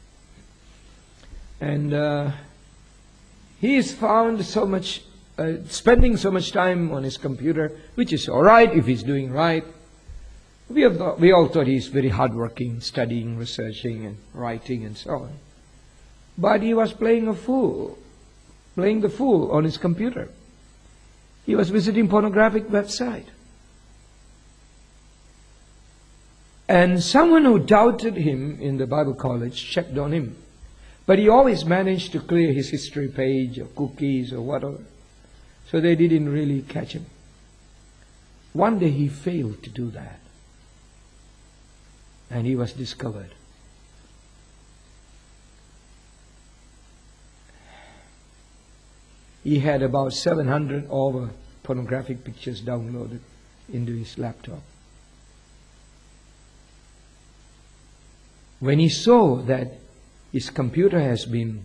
And uh, he is found so much, uh, spending so much time on his computer, which is all right if he's doing right. We, have thought, we all thought he's very hardworking, studying, researching, and writing, and so on. But he was playing a fool, playing the fool on his computer. He was visiting pornographic website. And someone who doubted him in the Bible college checked on him. But he always managed to clear his history page or cookies or whatever. So they didn't really catch him. One day he failed to do that. And he was discovered. He had about seven hundred over pornographic pictures downloaded into his laptop. When he saw that his computer has been,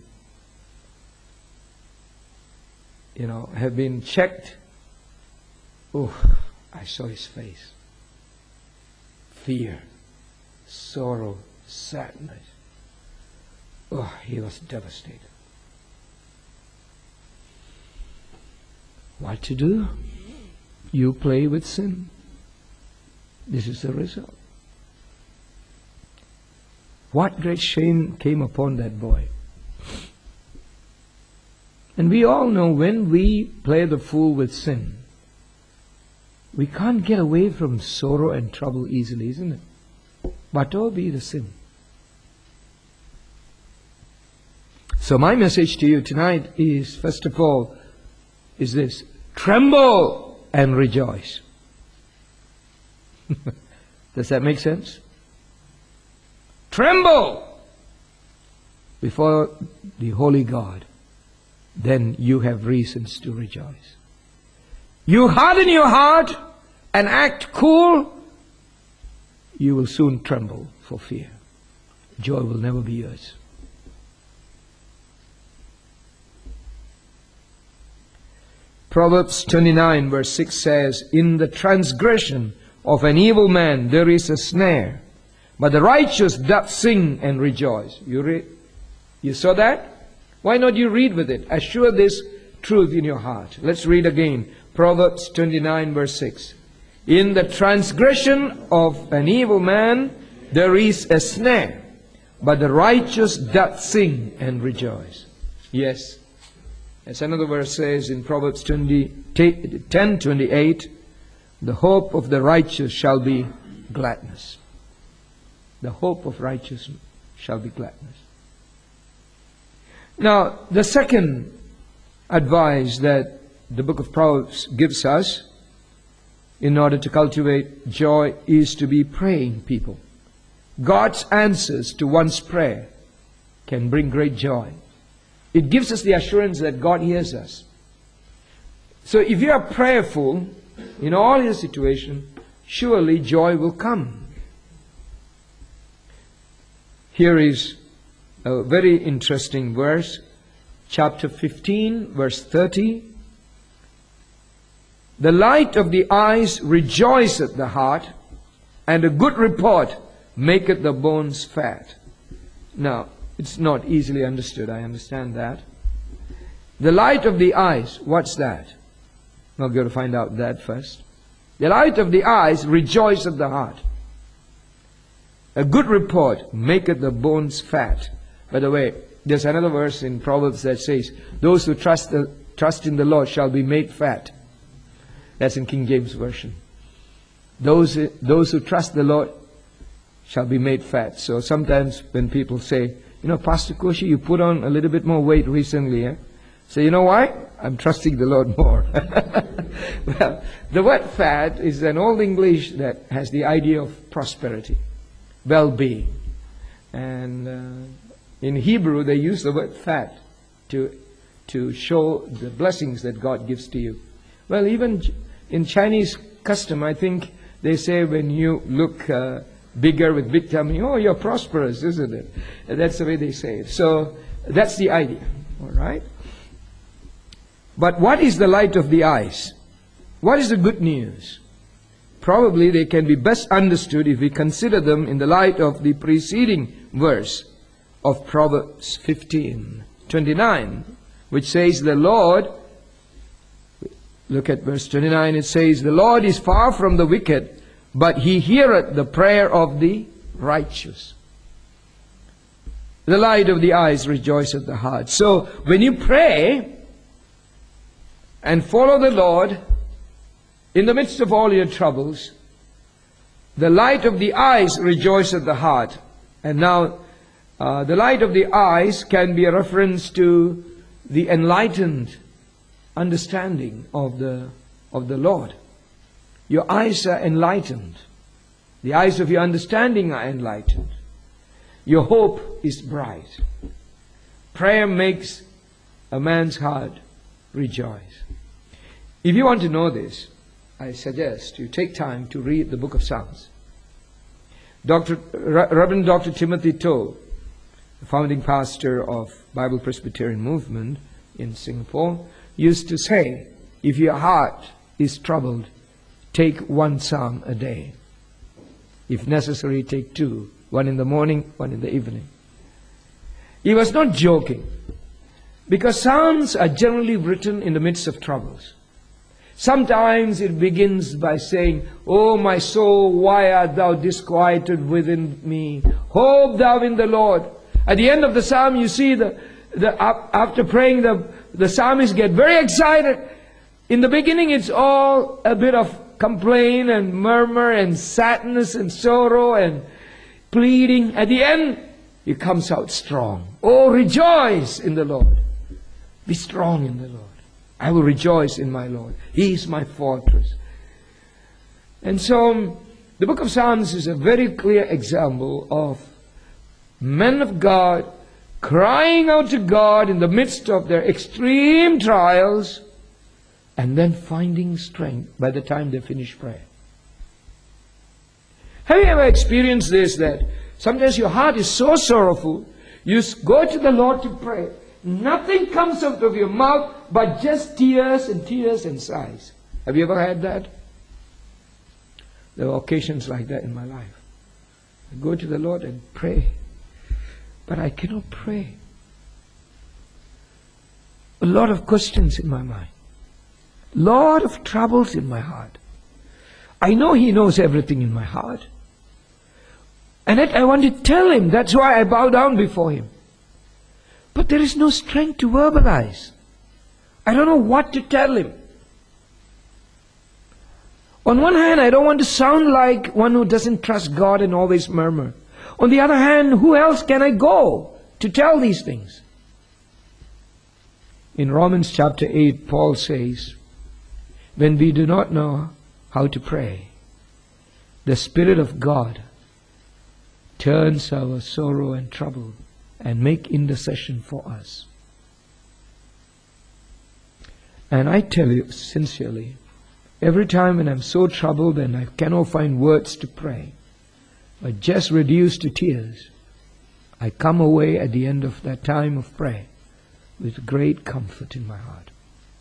you know, have been checked, oh, I saw his face. Fear, sorrow, sadness. Oh, he was devastated. What to do? You play with sin. This is the result. What great shame came upon that boy. And we all know when we play the fool with sin, we can't get away from sorrow and trouble easily, isn't it? Whatever be the sin. So my message to you tonight is, first of all, is this: tremble and rejoice. Does that make sense? Tremble before the holy God, then you have reasons to rejoice. You harden your heart and act cool, you will soon tremble for fear. Joy will never be yours. Proverbs twenty-nine verse six says, "In the transgression of an evil man there is a snare, but the righteous doth sing and rejoice." You read? You saw that? Why not you read with it? Assure this truth in your heart. Let's read again. Proverbs twenty-nine verse six. "In the transgression of an evil man there is a snare, but the righteous doth sing and rejoice." Yes. As another verse says in Proverbs ten twenty-eight, "The hope of the righteous shall be gladness." The hope of righteous shall be gladness. Now, the second advice that the book of Proverbs gives us in order to cultivate joy is to be praying people. God's answers to one's prayer can bring great joy. It gives us the assurance that God hears us. So if you are prayerful in all your situation, surely joy will come. Here is a very interesting verse, chapter fifteen, verse thirty. "The light of the eyes rejoiceth the heart, and a good report maketh the bones fat." Now, it's not easily understood, I understand that. The light of the eyes, what's that? We'll go to find out that first. The light of the eyes rejoiceth the heart. A good report maketh the bones fat. By the way, there's another verse in Proverbs that says, "Those who trust the, trust in the Lord shall be made fat." That's in King James Version. Those, those who trust the Lord shall be made fat. So sometimes when people say, "You know, Pastor Koshi, you put on a little bit more weight recently." Eh? So you know why? I'm trusting the Lord more. Well, the word fat is an old English that has the idea of prosperity, well-being. And uh, in Hebrew, they use the word fat to, to show the blessings that God gives to you. Well, even in Chinese custom, I think they say when you look uh, bigger with big tummy, "Oh, you're prosperous," isn't it? And that's the way they say it. So that's the idea. All right? But what is the light of the eyes? What is the good news? Probably they can be best understood if we consider them in the light of the preceding verse of Proverbs fifteen twenty-nine, which says, "The Lord," look at verse twenty-nine, it says, "The Lord is far from the wicked, but He heareth the prayer of the righteous." The light of the eyes rejoiceth the heart. So when you pray and follow the Lord in the midst of all your troubles, the light of the eyes rejoiceth the heart. And now, uh, the light of the eyes can be a reference to the enlightened understanding of the, of the Lord. Your eyes are enlightened. The eyes of your understanding are enlightened. Your hope is bright. Prayer makes a man's heart rejoice. If you want to know this, I suggest you take time to read the book of Psalms. Doctor Reverend Doctor Timothy Toh, the founding pastor of Bible Presbyterian Movement in Singapore, used to say, if your heart is troubled, take one psalm a day. If necessary, take two. One in the morning, one in the evening. He was not joking, because psalms are generally written in the midst of troubles. Sometimes it begins by saying, "O my soul, why art thou disquieted within me? Hope thou in the Lord." At the end of the psalm, you see the, the after praying, the, the psalmist get very excited. In the beginning, it's all a bit of complaint and murmur and sadness and sorrow and pleading. At the end, he comes out strong. "Oh, rejoice in the Lord. Be strong in the Lord. I will rejoice in my Lord. He is my fortress." And so, the book of Psalms is a very clear example of men of God crying out to God in the midst of their extreme trials and then finding strength by the time they finish prayer. Have you ever experienced this, that sometimes your heart is so sorrowful, you go to the Lord to pray, nothing comes out of your mouth but just tears and tears and sighs. Have you ever had that? There were occasions like that in my life. I go to the Lord and pray, but I cannot pray. A lot of questions in my mind. A lot of troubles in my heart. I know He knows everything in my heart. And yet I want to tell Him. That's why I bow down before Him. But there is no strength to verbalize. I don't know what to tell Him. On one hand, I don't want to sound like one who doesn't trust God and always murmur. On the other hand, who else can I go to tell these things? In Romans chapter eight, Paul says, when we do not know how to pray, the Spirit of God turns our sorrow and trouble and make intercession for us. And I tell you sincerely, every time when I'm so troubled and I cannot find words to pray, but just reduced to tears, I come away at the end of that time of prayer with great comfort in my heart.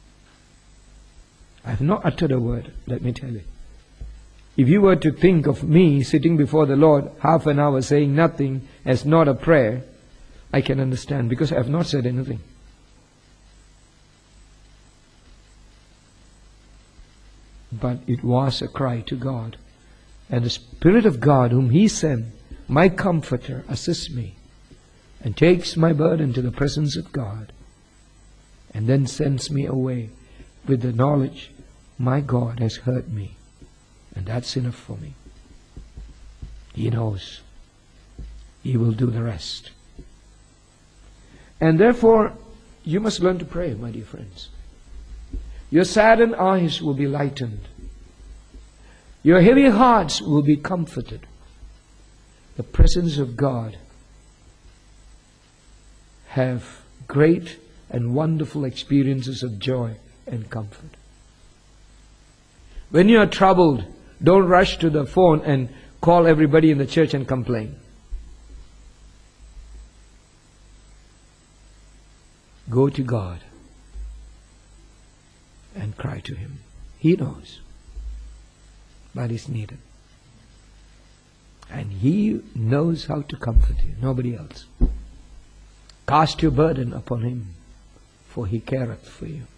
I have not uttered a word, let me tell you. If you were to think of me sitting before the Lord half an hour saying nothing as not a prayer, I can understand, because I have not said anything. But it was a cry to God. And the Spirit of God whom He sent, my Comforter, assists me and takes my burden to the presence of God and then sends me away with the knowledge my God has heard me, and that's enough for me. He knows. He will do the rest. And therefore, you must learn to pray, my dear friends. Your saddened eyes will be lightened. Your heavy hearts will be comforted. The presence of God have great and wonderful experiences of joy and comfort. When you are troubled, don't rush to the phone and call everybody in the church and complain. Go to God and cry to Him. He knows that is needed. And He knows how to comfort you, nobody else. Cast your burden upon Him, for He careth for you.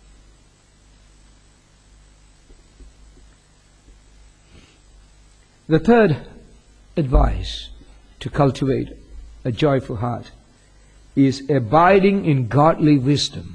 The third advice to cultivate a joyful heart is abiding in godly wisdom.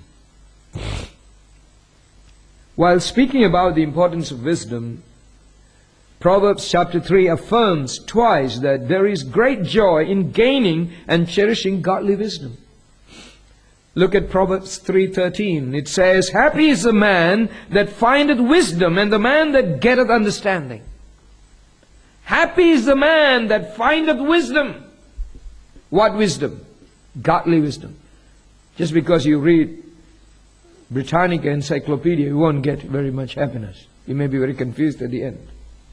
While speaking about the importance of wisdom, Proverbs chapter three affirms twice that there is great joy in gaining and cherishing godly wisdom. Look at Proverbs three thirteen. It says, happy is the man that findeth wisdom, and the man that getteth understanding. Happy is the man that findeth wisdom. What wisdom? Godly wisdom. Just because you read Britannica Encyclopedia, you won't get very much happiness. You may be very confused at the end.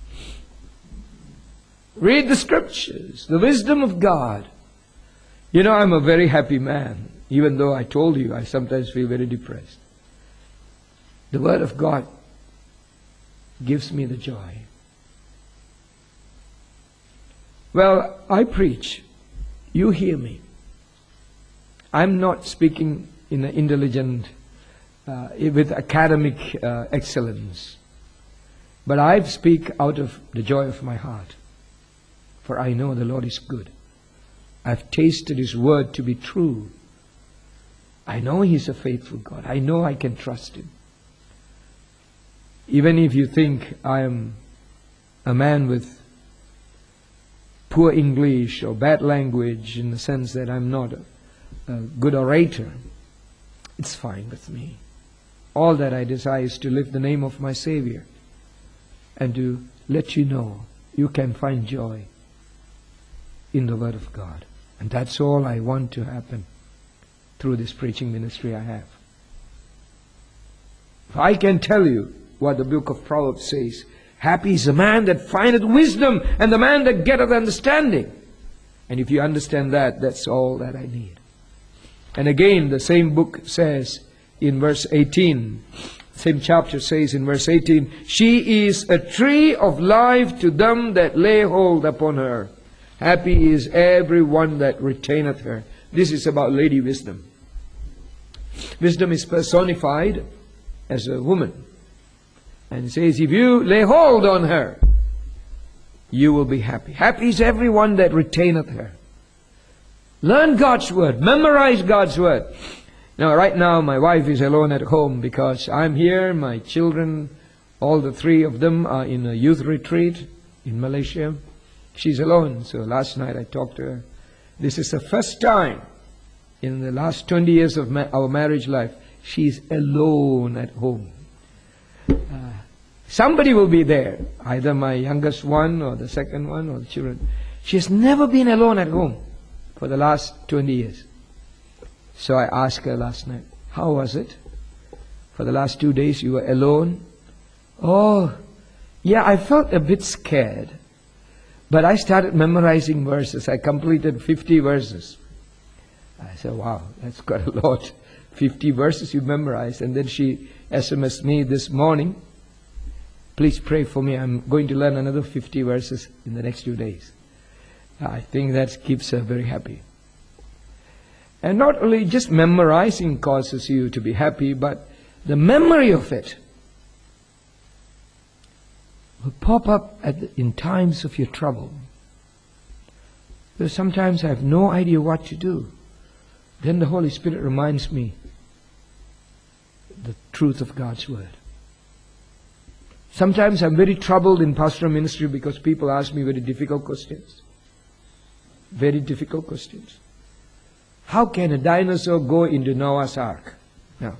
Read the Scriptures, the wisdom of God. You know, I'm a very happy man. Even though I told you, I sometimes feel very depressed. The Word of God gives me the joy. Well, I preach. You hear me. I'm not speaking in an intelligent, uh, with academic uh, excellence. But I speak out of the joy of my heart. For I know the Lord is good. I've tasted His Word to be true. I know He's a faithful God. I know I can trust Him. Even if you think I am a man with poor English or bad language, in the sense that I'm not a, a good orator, it's fine with me. All that I desire is to lift the name of my Savior and to let you know you can find joy in the Word of God. And that's all I want to happen through this preaching ministry I have. If I can tell you what the book of Proverbs says, happy is the man that findeth wisdom, and the man that getteth understanding. And if you understand that, that's all that I need. And again, the same book says in verse eighteen, same chapter says in verse eighteen, she is a tree of life to them that lay hold upon her. Happy is every one that retaineth her. This is about Lady Wisdom. Wisdom is personified as a woman. And it says, if you lay hold on her, you will be happy. Happy is every one that retaineth her. Learn God's word. Memorize God's word. Now, right now, my wife is alone at home because I'm here. My children, all the three of them, are in a youth retreat in Malaysia. She's alone. So last night I talked to her. This is the first time in the last twenty years of ma our marriage life, she's alone at home. Uh, somebody will be there, either my youngest one or the second one or the children. She has never been alone at home for the last twenty years. So I asked her last night, how was it? For the last two days you were alone? Oh, yeah, I felt a bit scared. But I started memorizing verses. I completed fifty verses. I said, wow, that's quite a lot. fifty verses you memorized. And then she S M S'd me this morning, please pray for me. I'm going to learn another fifty verses in the next few days. I think that keeps her very happy. And not only just memorizing causes you to be happy, but the memory of it will pop up at the, in times of your trouble. Because sometimes I have no idea what to do. Then the Holy Spirit reminds me the truth of God's word. Sometimes I'm very troubled in pastoral ministry because people ask me very difficult questions. Very difficult questions. How can a dinosaur go into Noah's Ark? Now,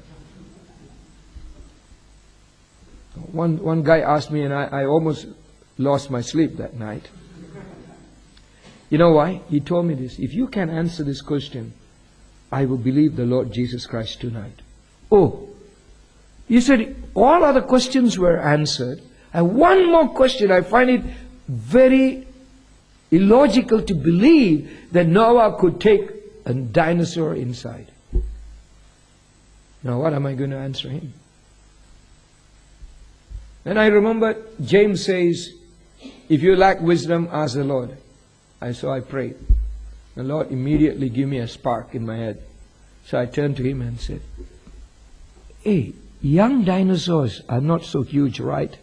one, one guy asked me, and I, I almost lost my sleep that night. You know why? He told me this. If you can answer this question, I will believe the Lord Jesus Christ tonight. Oh, he said all other questions were answered. And one more question, I find it very illogical to believe that Noah could take a dinosaur inside. Now what am I going to answer him? And I remember James says, if you lack wisdom, ask the Lord. And so I prayed. The Lord immediately gave me a spark in my head. So I turned to him and said, hey, young dinosaurs are not so huge, right?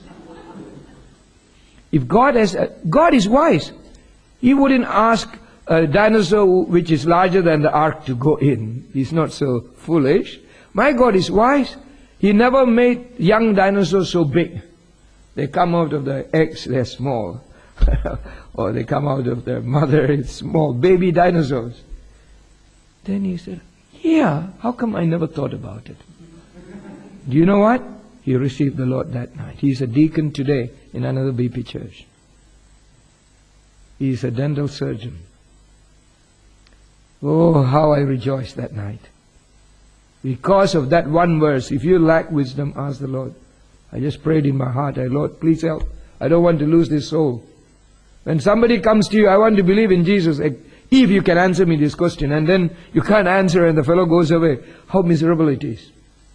If God has, a, God is wise. He wouldn't ask a dinosaur which is larger than the ark to go in. He's not so foolish. My God is wise. He never made young dinosaurs so big. They come out of the eggs, they're small. Or they come out of their mother, it's small, baby dinosaurs. Then he said, yeah, how come I never thought about it? Do you know what? He received the Lord that night. He's a deacon today in another B P church. He's a dental surgeon. Oh, how I rejoiced that night. Because of that one verse, if you lack wisdom, ask the Lord. I just prayed in my heart, I, Lord, please help. I don't want to lose this soul. When somebody comes to you, I want to believe in Jesus. If you can answer me this question, and then you can't answer and the fellow goes away, how miserable it is.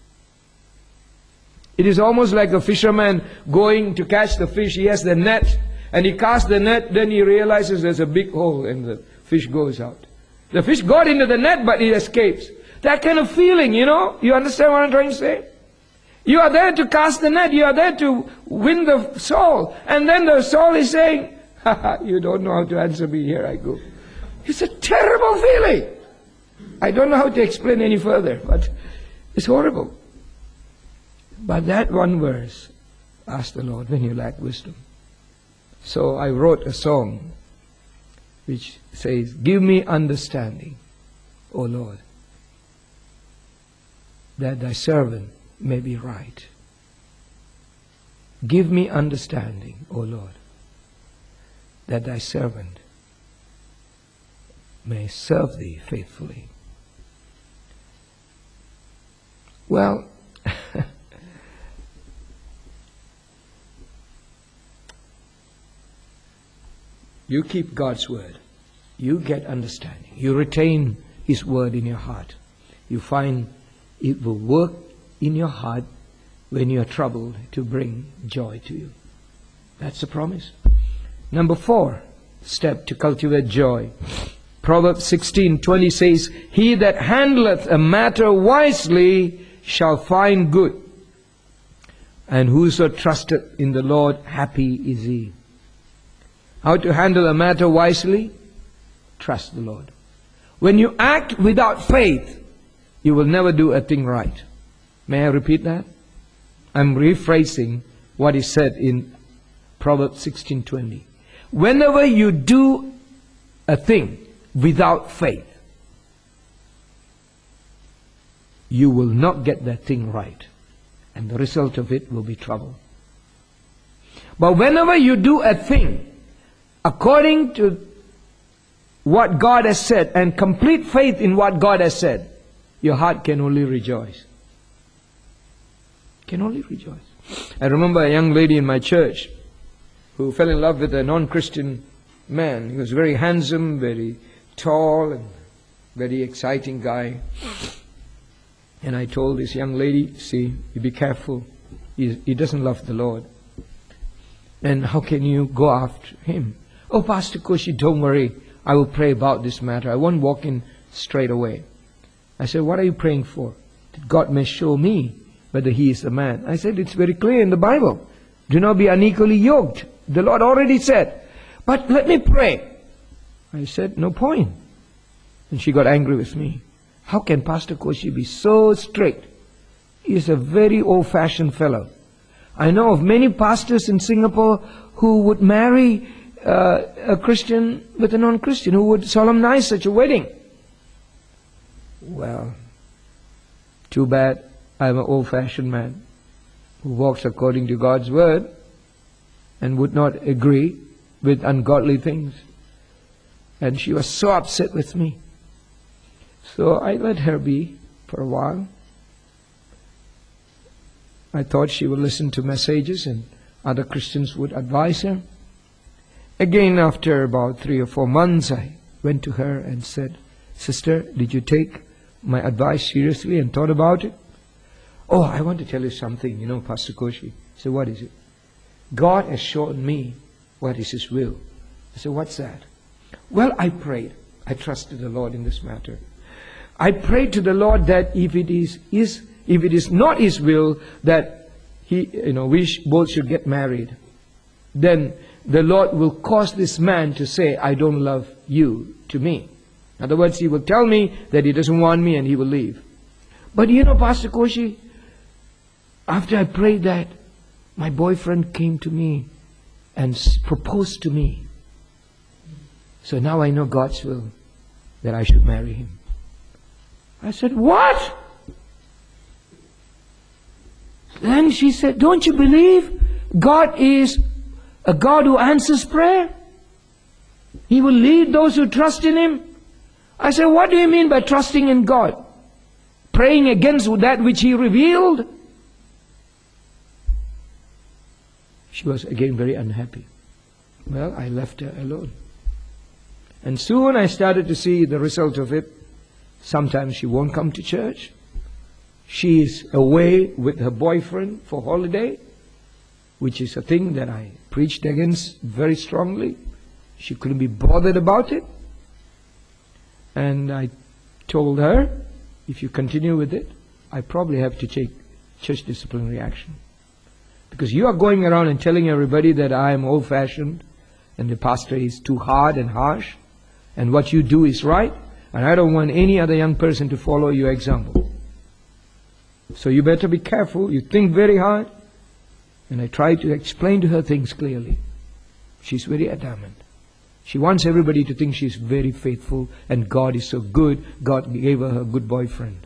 It is almost like a fisherman going to catch the fish. He has the net, and he casts the net, then he realizes there's a big hole, and the fish goes out. The fish got into the net, but it escapes. That kind of feeling, you know? You understand what I'm trying to say? You are there to cast the net. You are there to win the soul. And then the soul is saying, haha, you don't know how to answer me, here I go. It's a terrible feeling. I don't know how to explain any further, but it's horrible. But that one verse, ask the Lord when you lack wisdom. So I wrote a song which says, give me understanding, O Lord, that thy servant may be right. Give me understanding, O Lord, that thy servant may serve thee faithfully. Well, you keep God's word. You get understanding. You retain His word in your heart. You find it will work in your heart when you are troubled to bring joy to you. That's the promise. Number four step to cultivate joy. Proverbs sixteen twenty says, He that handleth a matter wisely shall find good, and whoso trusteth in the Lord, happy is he. How to handle a matter wisely? Trust the Lord. When you act without faith, you will never do a thing right. May I repeat that? I'm rephrasing what is said in Proverbs sixteen twenty. Whenever you do a thing without faith, you will not get that thing right. And the result of it will be trouble. But whenever you do a thing according to what God has said and complete faith in what God has said, your heart can only rejoice. Can only rejoice. I remember a young lady in my church who fell in love with a non-Christian man. He was very handsome, very tall, and very exciting guy. And I told this young lady, see, you be careful. He, he doesn't love the Lord. And how can you go after him? Oh, Pastor Koshi, don't worry. I will pray about this matter. I won't walk in straight away. I said, what are you praying for? That God may show me whether he is the man. I said, it's very clear in the Bible. Do not be unequally yoked. The Lord already said. But let me pray. I said, no point. And she got angry with me. How can Pastor Koshi be so strict? He is a very old-fashioned fellow. I know of many pastors in Singapore who would marry uh, a Christian with a non-Christian, who would solemnize such a wedding. Well, too bad I'm an old-fashioned man who walks according to God's word and would not agree with ungodly things. And she was so upset with me. So I let her be for a while. I thought she would listen to messages and other Christians would advise her. Again, after about three or four months, I went to her and said, Sister, did you take my advice seriously and thought about it? Oh, I want to tell you something, you know, Pastor Koshi. I said, what is it? God has shown me what is His will. I said, what's that? Well, I prayed. I trusted the Lord in this matter. I prayed to the Lord that if it is His, if it is not His will that He, you know, we sh- both should get married, then the Lord will cause this man to say, I don't love you to me. In other words, he will tell me that he doesn't want me and he will leave. But you know, Pastor Koshi, after I prayed that, my boyfriend came to me and proposed to me. So now I know God's will, that I should marry him. I said, what? Then she said, don't you believe God is a God who answers prayer? He will lead those who trust in Him. I said, what do you mean by trusting in God? Praying against that which He revealed? She was again very unhappy. Well, I left her alone. And soon I started to see the result of it. Sometimes she won't come to church. She is away with her boyfriend for holiday, which is a thing that I preached against very strongly. She couldn't be bothered about it. And I told her, if you continue with it, I probably have to take church disciplinary action. Because you are going around and telling everybody that I am old-fashioned and the pastor is too hard and harsh, and what you do is right, and I don't want any other young person to follow your example. So you better be careful. You think very hard. And I try to explain to her things clearly. She's very adamant. She wants everybody to think she's very faithful and God is so good. God gave her a good boyfriend.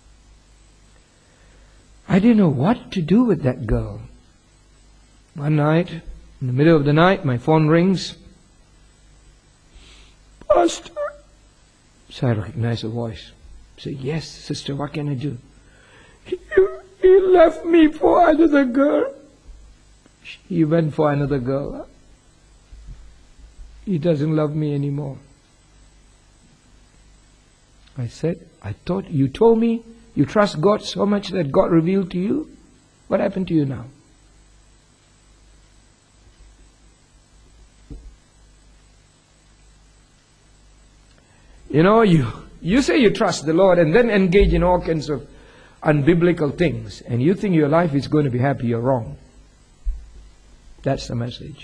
I didn't know what to do with that girl. One night, in the middle of the night, my phone rings. Pastor. So I recognize a voice. I say, yes, sister, what can I do? He, he left me for another girl. He went for another girl. He doesn't love me anymore. I said, I thought you told me you trust God so much that God revealed to you. What happened to you now? You know, you, you say you trust the Lord and then engage in all kinds of unbiblical things, and you think your life is going to be happy. You're wrong. That's the message.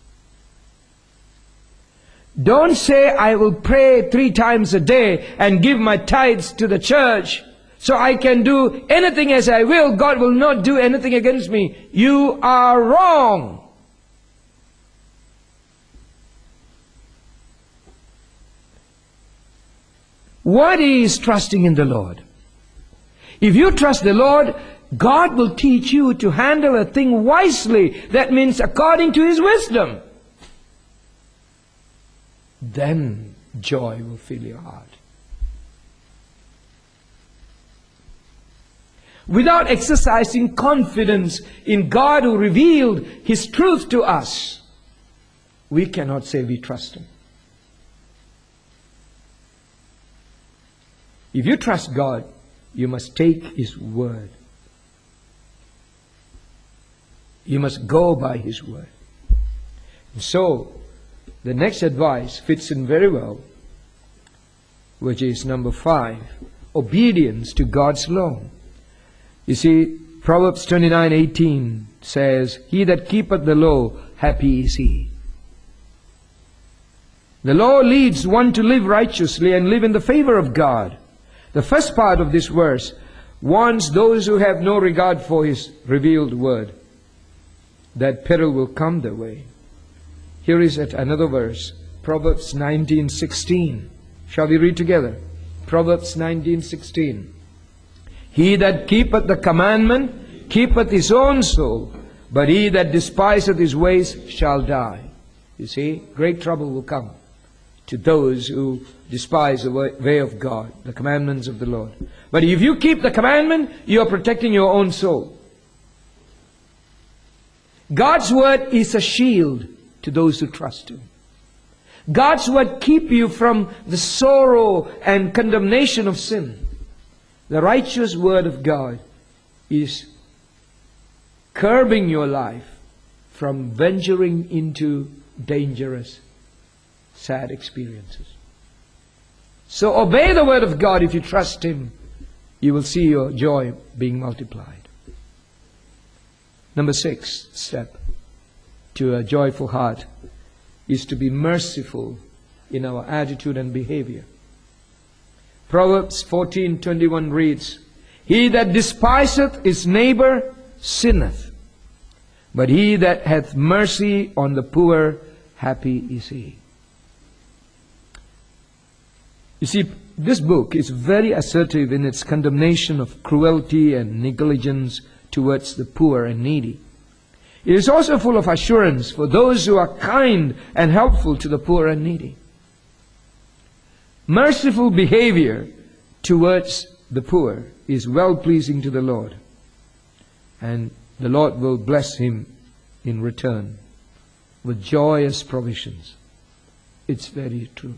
Don't say, I will pray three times a day and give my tithes to the church so I can do anything as I will. God will not do anything against me. You are wrong. What is trusting in the Lord? If you trust the Lord, God will teach you to handle a thing wisely. That means according to His wisdom. Then joy will fill your heart. Without exercising confidence in God who revealed His truth to us, we cannot say we trust Him. If you trust God, you must take His word. You must go by His word. And so, the next advice fits in very well, which is number five, obedience to God's law. You see, Proverbs twenty-nine eighteen says, He that keepeth the law, happy is he. The law leads one to live righteously and live in the favor of God. The first part of this verse warns those who have no regard for His revealed word that peril will come their way. Here is at another verse, Proverbs nineteen sixteen. Shall we read together? Proverbs nineteen sixteen. He that keepeth the commandment keepeth his own soul, but he that despiseth his ways shall die. You see, great trouble will come to those who despise the way of God, the commandments of the Lord. But if you keep the commandment, you are protecting your own soul. God's word is a shield to those who trust Him. God's word keep you from the sorrow and condemnation of sin. The righteous word of God is curbing your life from venturing into dangerous, sad experiences. So obey the word of God. If you trust Him, you will see your joy being multiplied. Number six step to a joyful heart is to be merciful in our attitude and behavior. Proverbs fourteen twenty-one reads, He that despiseth his neighbor sinneth, but he that hath mercy on the poor, happy is he. You see, this book is very assertive in its condemnation of cruelty and negligence towards the poor and needy. It is also full of assurance for those who are kind and helpful to the poor and needy. Merciful behavior towards the poor is well-pleasing to the Lord, and the Lord will bless him in return with joyous provisions. It's very true.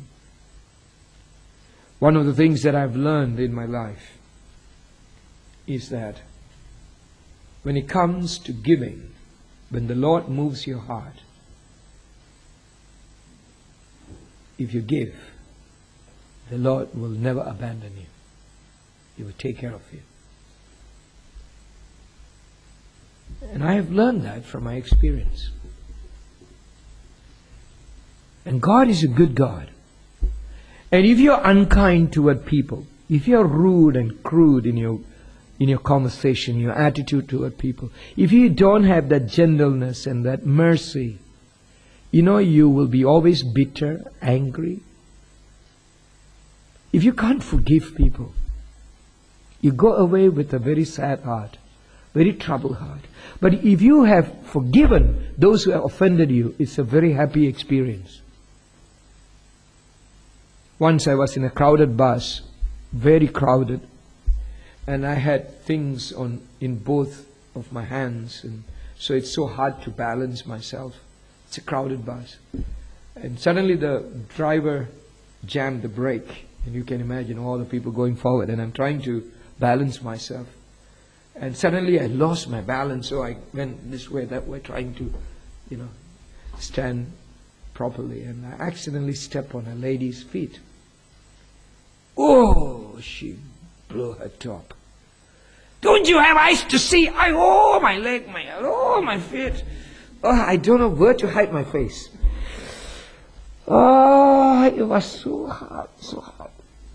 One of the things that I've learned in my life is that when it comes to giving, when the Lord moves your heart, if you give, the Lord will never abandon you. He will take care of you. And I have learned that from my experience. And God is a good God. And if you're unkind toward people, if you're rude and crude in your in your conversation, your attitude toward people, if you don't have that gentleness and that mercy, you know, you will be always bitter, angry. If you can't forgive people, you go away with a very sad heart, very troubled heart. But if you have forgiven those who have offended you, it's a very happy experience. Once I was in a crowded bus, very crowded, and I had things on in both of my hands, and so it's so hard to balance myself. It's a crowded bus. And suddenly the driver jammed the brake, And you can imagine all the people going forward, and I'm trying to balance myself. And suddenly I lost my balance, so I went this way, that way, trying to, you know, stand properly. And I accidentally stepped on a lady's feet. Oh, she blew her top. Don't you have eyes to see? I, oh, my leg, my, oh, my feet. Oh, I don't know where to hide my face. Oh, it was so hard, so hard.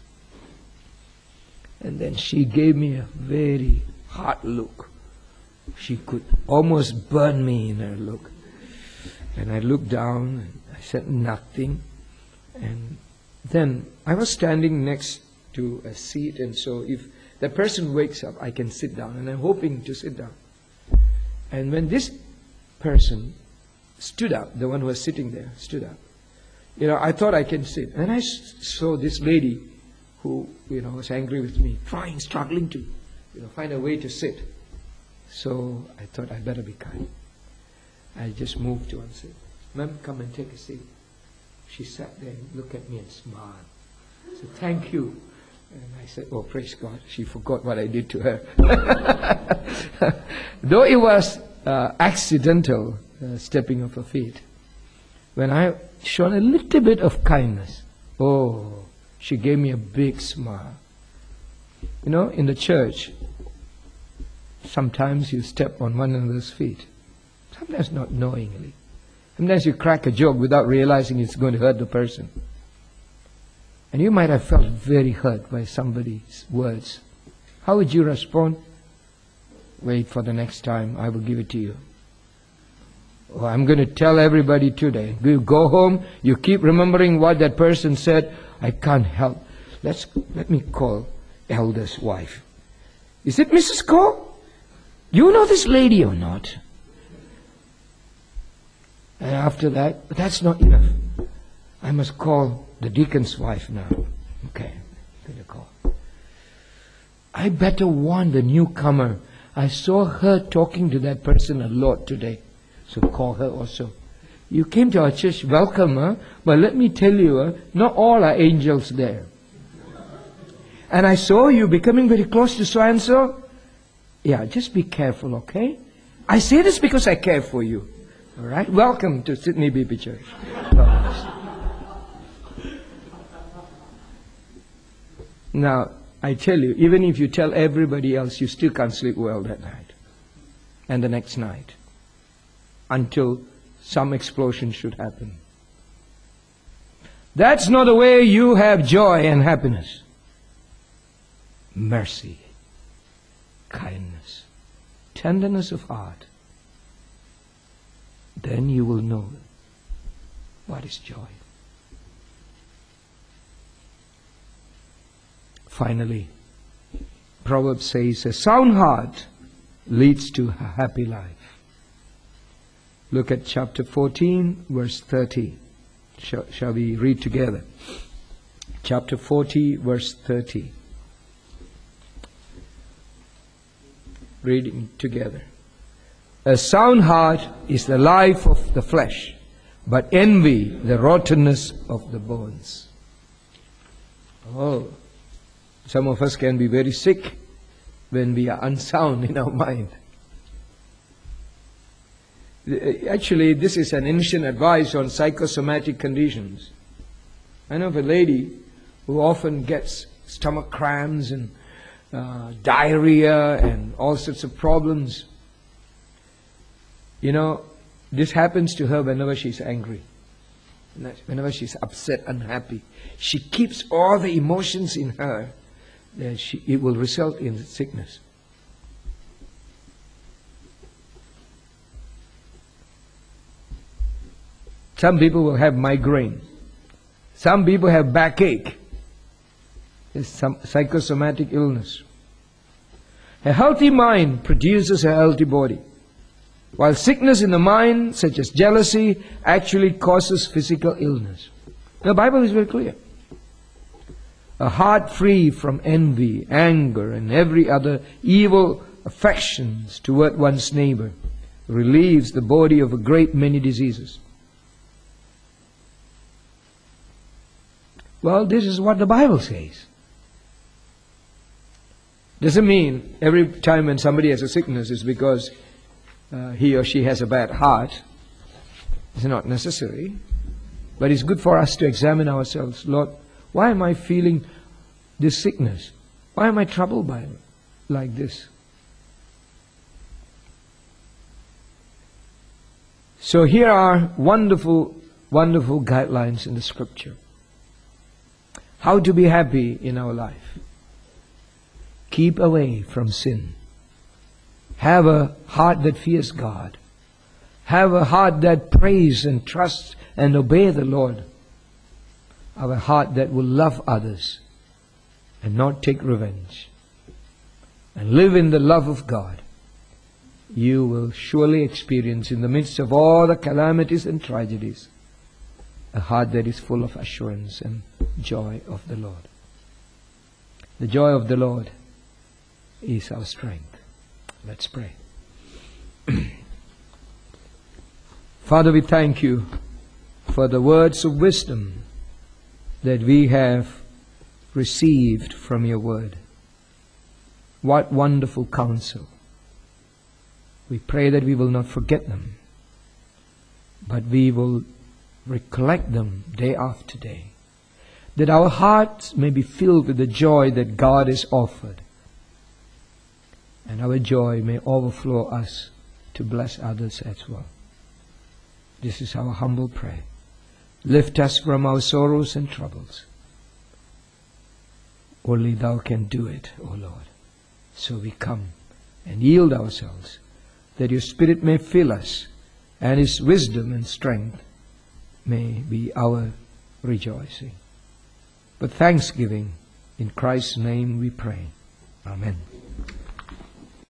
And then she gave me a very hard look. She could almost burn me in her look. And I looked down and I said nothing. And then I was standing next to a seat, and so if the person wakes up, I can sit down, and I'm hoping to sit down. And when this person stood up, the one who was sitting there stood up, you know, I thought I can sit. And I saw this lady who, you know, was angry with me, trying, struggling to, you know, find a way to sit. So I thought I better be kind. I just moved to and said, "Ma'am, come and take a seat." She sat there and looked at me and smiled. I said, "Thank you." And I said, "Oh, praise God." She forgot what I did to her. Though it was uh, accidental, uh, stepping of her feet, when I showed a little bit of kindness, oh, she gave me a big smile. You know, in the church, sometimes you step on one another's feet. Sometimes not knowingly. Sometimes you crack a joke without realizing it's going to hurt the person. And you might have felt very hurt by somebody's words. How would you respond? Wait for the next time, I will give it to you. Oh, I'm going to tell everybody today. You go home, you keep remembering what that person said. I can't help. Let's, let me call elder's wife. Is it Missus Cole? You know this lady or not? And after that, that's not enough. I must call the deacon's wife now. Okay, I'm going to call. I better warn the newcomer. I saw her talking to that person a lot today. So call her also. You came to our church, welcome, huh? But let me tell you, huh, not all are angels there. And I saw you becoming very close to so-and-so. Yeah, just be careful, okay? I say this because I care for you. All right? Welcome to Sydney B B Church. Now, I tell you, even if you tell everybody else, you still can't sleep well that night. And the next night. Until some explosion should happen. That's not the way you have joy and happiness. Mercy, kindness, tenderness of heart. Then you will know what is joy. Finally, Proverbs says, a sound heart leads to a happy life. Look at chapter fourteen, verse thirty. Shall, shall we read together? Chapter forty, verse thirty. Reading together. A sound heart is the life of the flesh, but envy the rottenness of the bones. Oh, some of us can be very sick when we are unsound in our mind. Actually, this is an ancient advice on psychosomatic conditions. I know of a lady who often gets stomach cramps and uh, diarrhea and all sorts of problems. You know, this happens to her whenever she's angry, whenever she's upset, unhappy. She keeps all the emotions in her. That she, it will result in sickness. Some people will have migraine. Some people have backache. It's some psychosomatic illness. A healthy mind produces a healthy body, while sickness in the mind, such as jealousy, actually causes physical illness. The Bible is very clear. A heart free from envy, anger, and every other evil affections toward one's neighbor relieves the body of a great many diseases. Well, this is what the Bible says. Doesn't mean every time when somebody has a sickness it's because uh, he or she has a bad heart. It's not necessary. But it's good for us to examine ourselves. Lord, why am I feeling this sickness? Why am I troubled by it like this? So here are wonderful, wonderful guidelines in the Scripture. How to be happy in our life. Keep away from sin. Have a heart that fears God. Have a heart that prays and trusts and obey the Lord. Have a heart that will love others and not take revenge. And live in the love of God. You will surely experience in the midst of all the calamities and tragedies a heart that is full of assurance and joy of the Lord. The joy of the Lord is our strength. Let's pray. Father, we thank you for the words of wisdom that we have received from your word. What wonderful counsel. We pray that we will not forget them, but we will recollect them day after day, that our hearts may be filled with the joy that God has offered, and our joy may overflow us to bless others as well. This is our humble prayer. Lift us from our sorrows and troubles. Only Thou can do it, O Lord. So we come and yield ourselves, that your Spirit may fill us, and His wisdom and strength may be our rejoicing. But thanksgiving, in Christ's name we pray. Amen.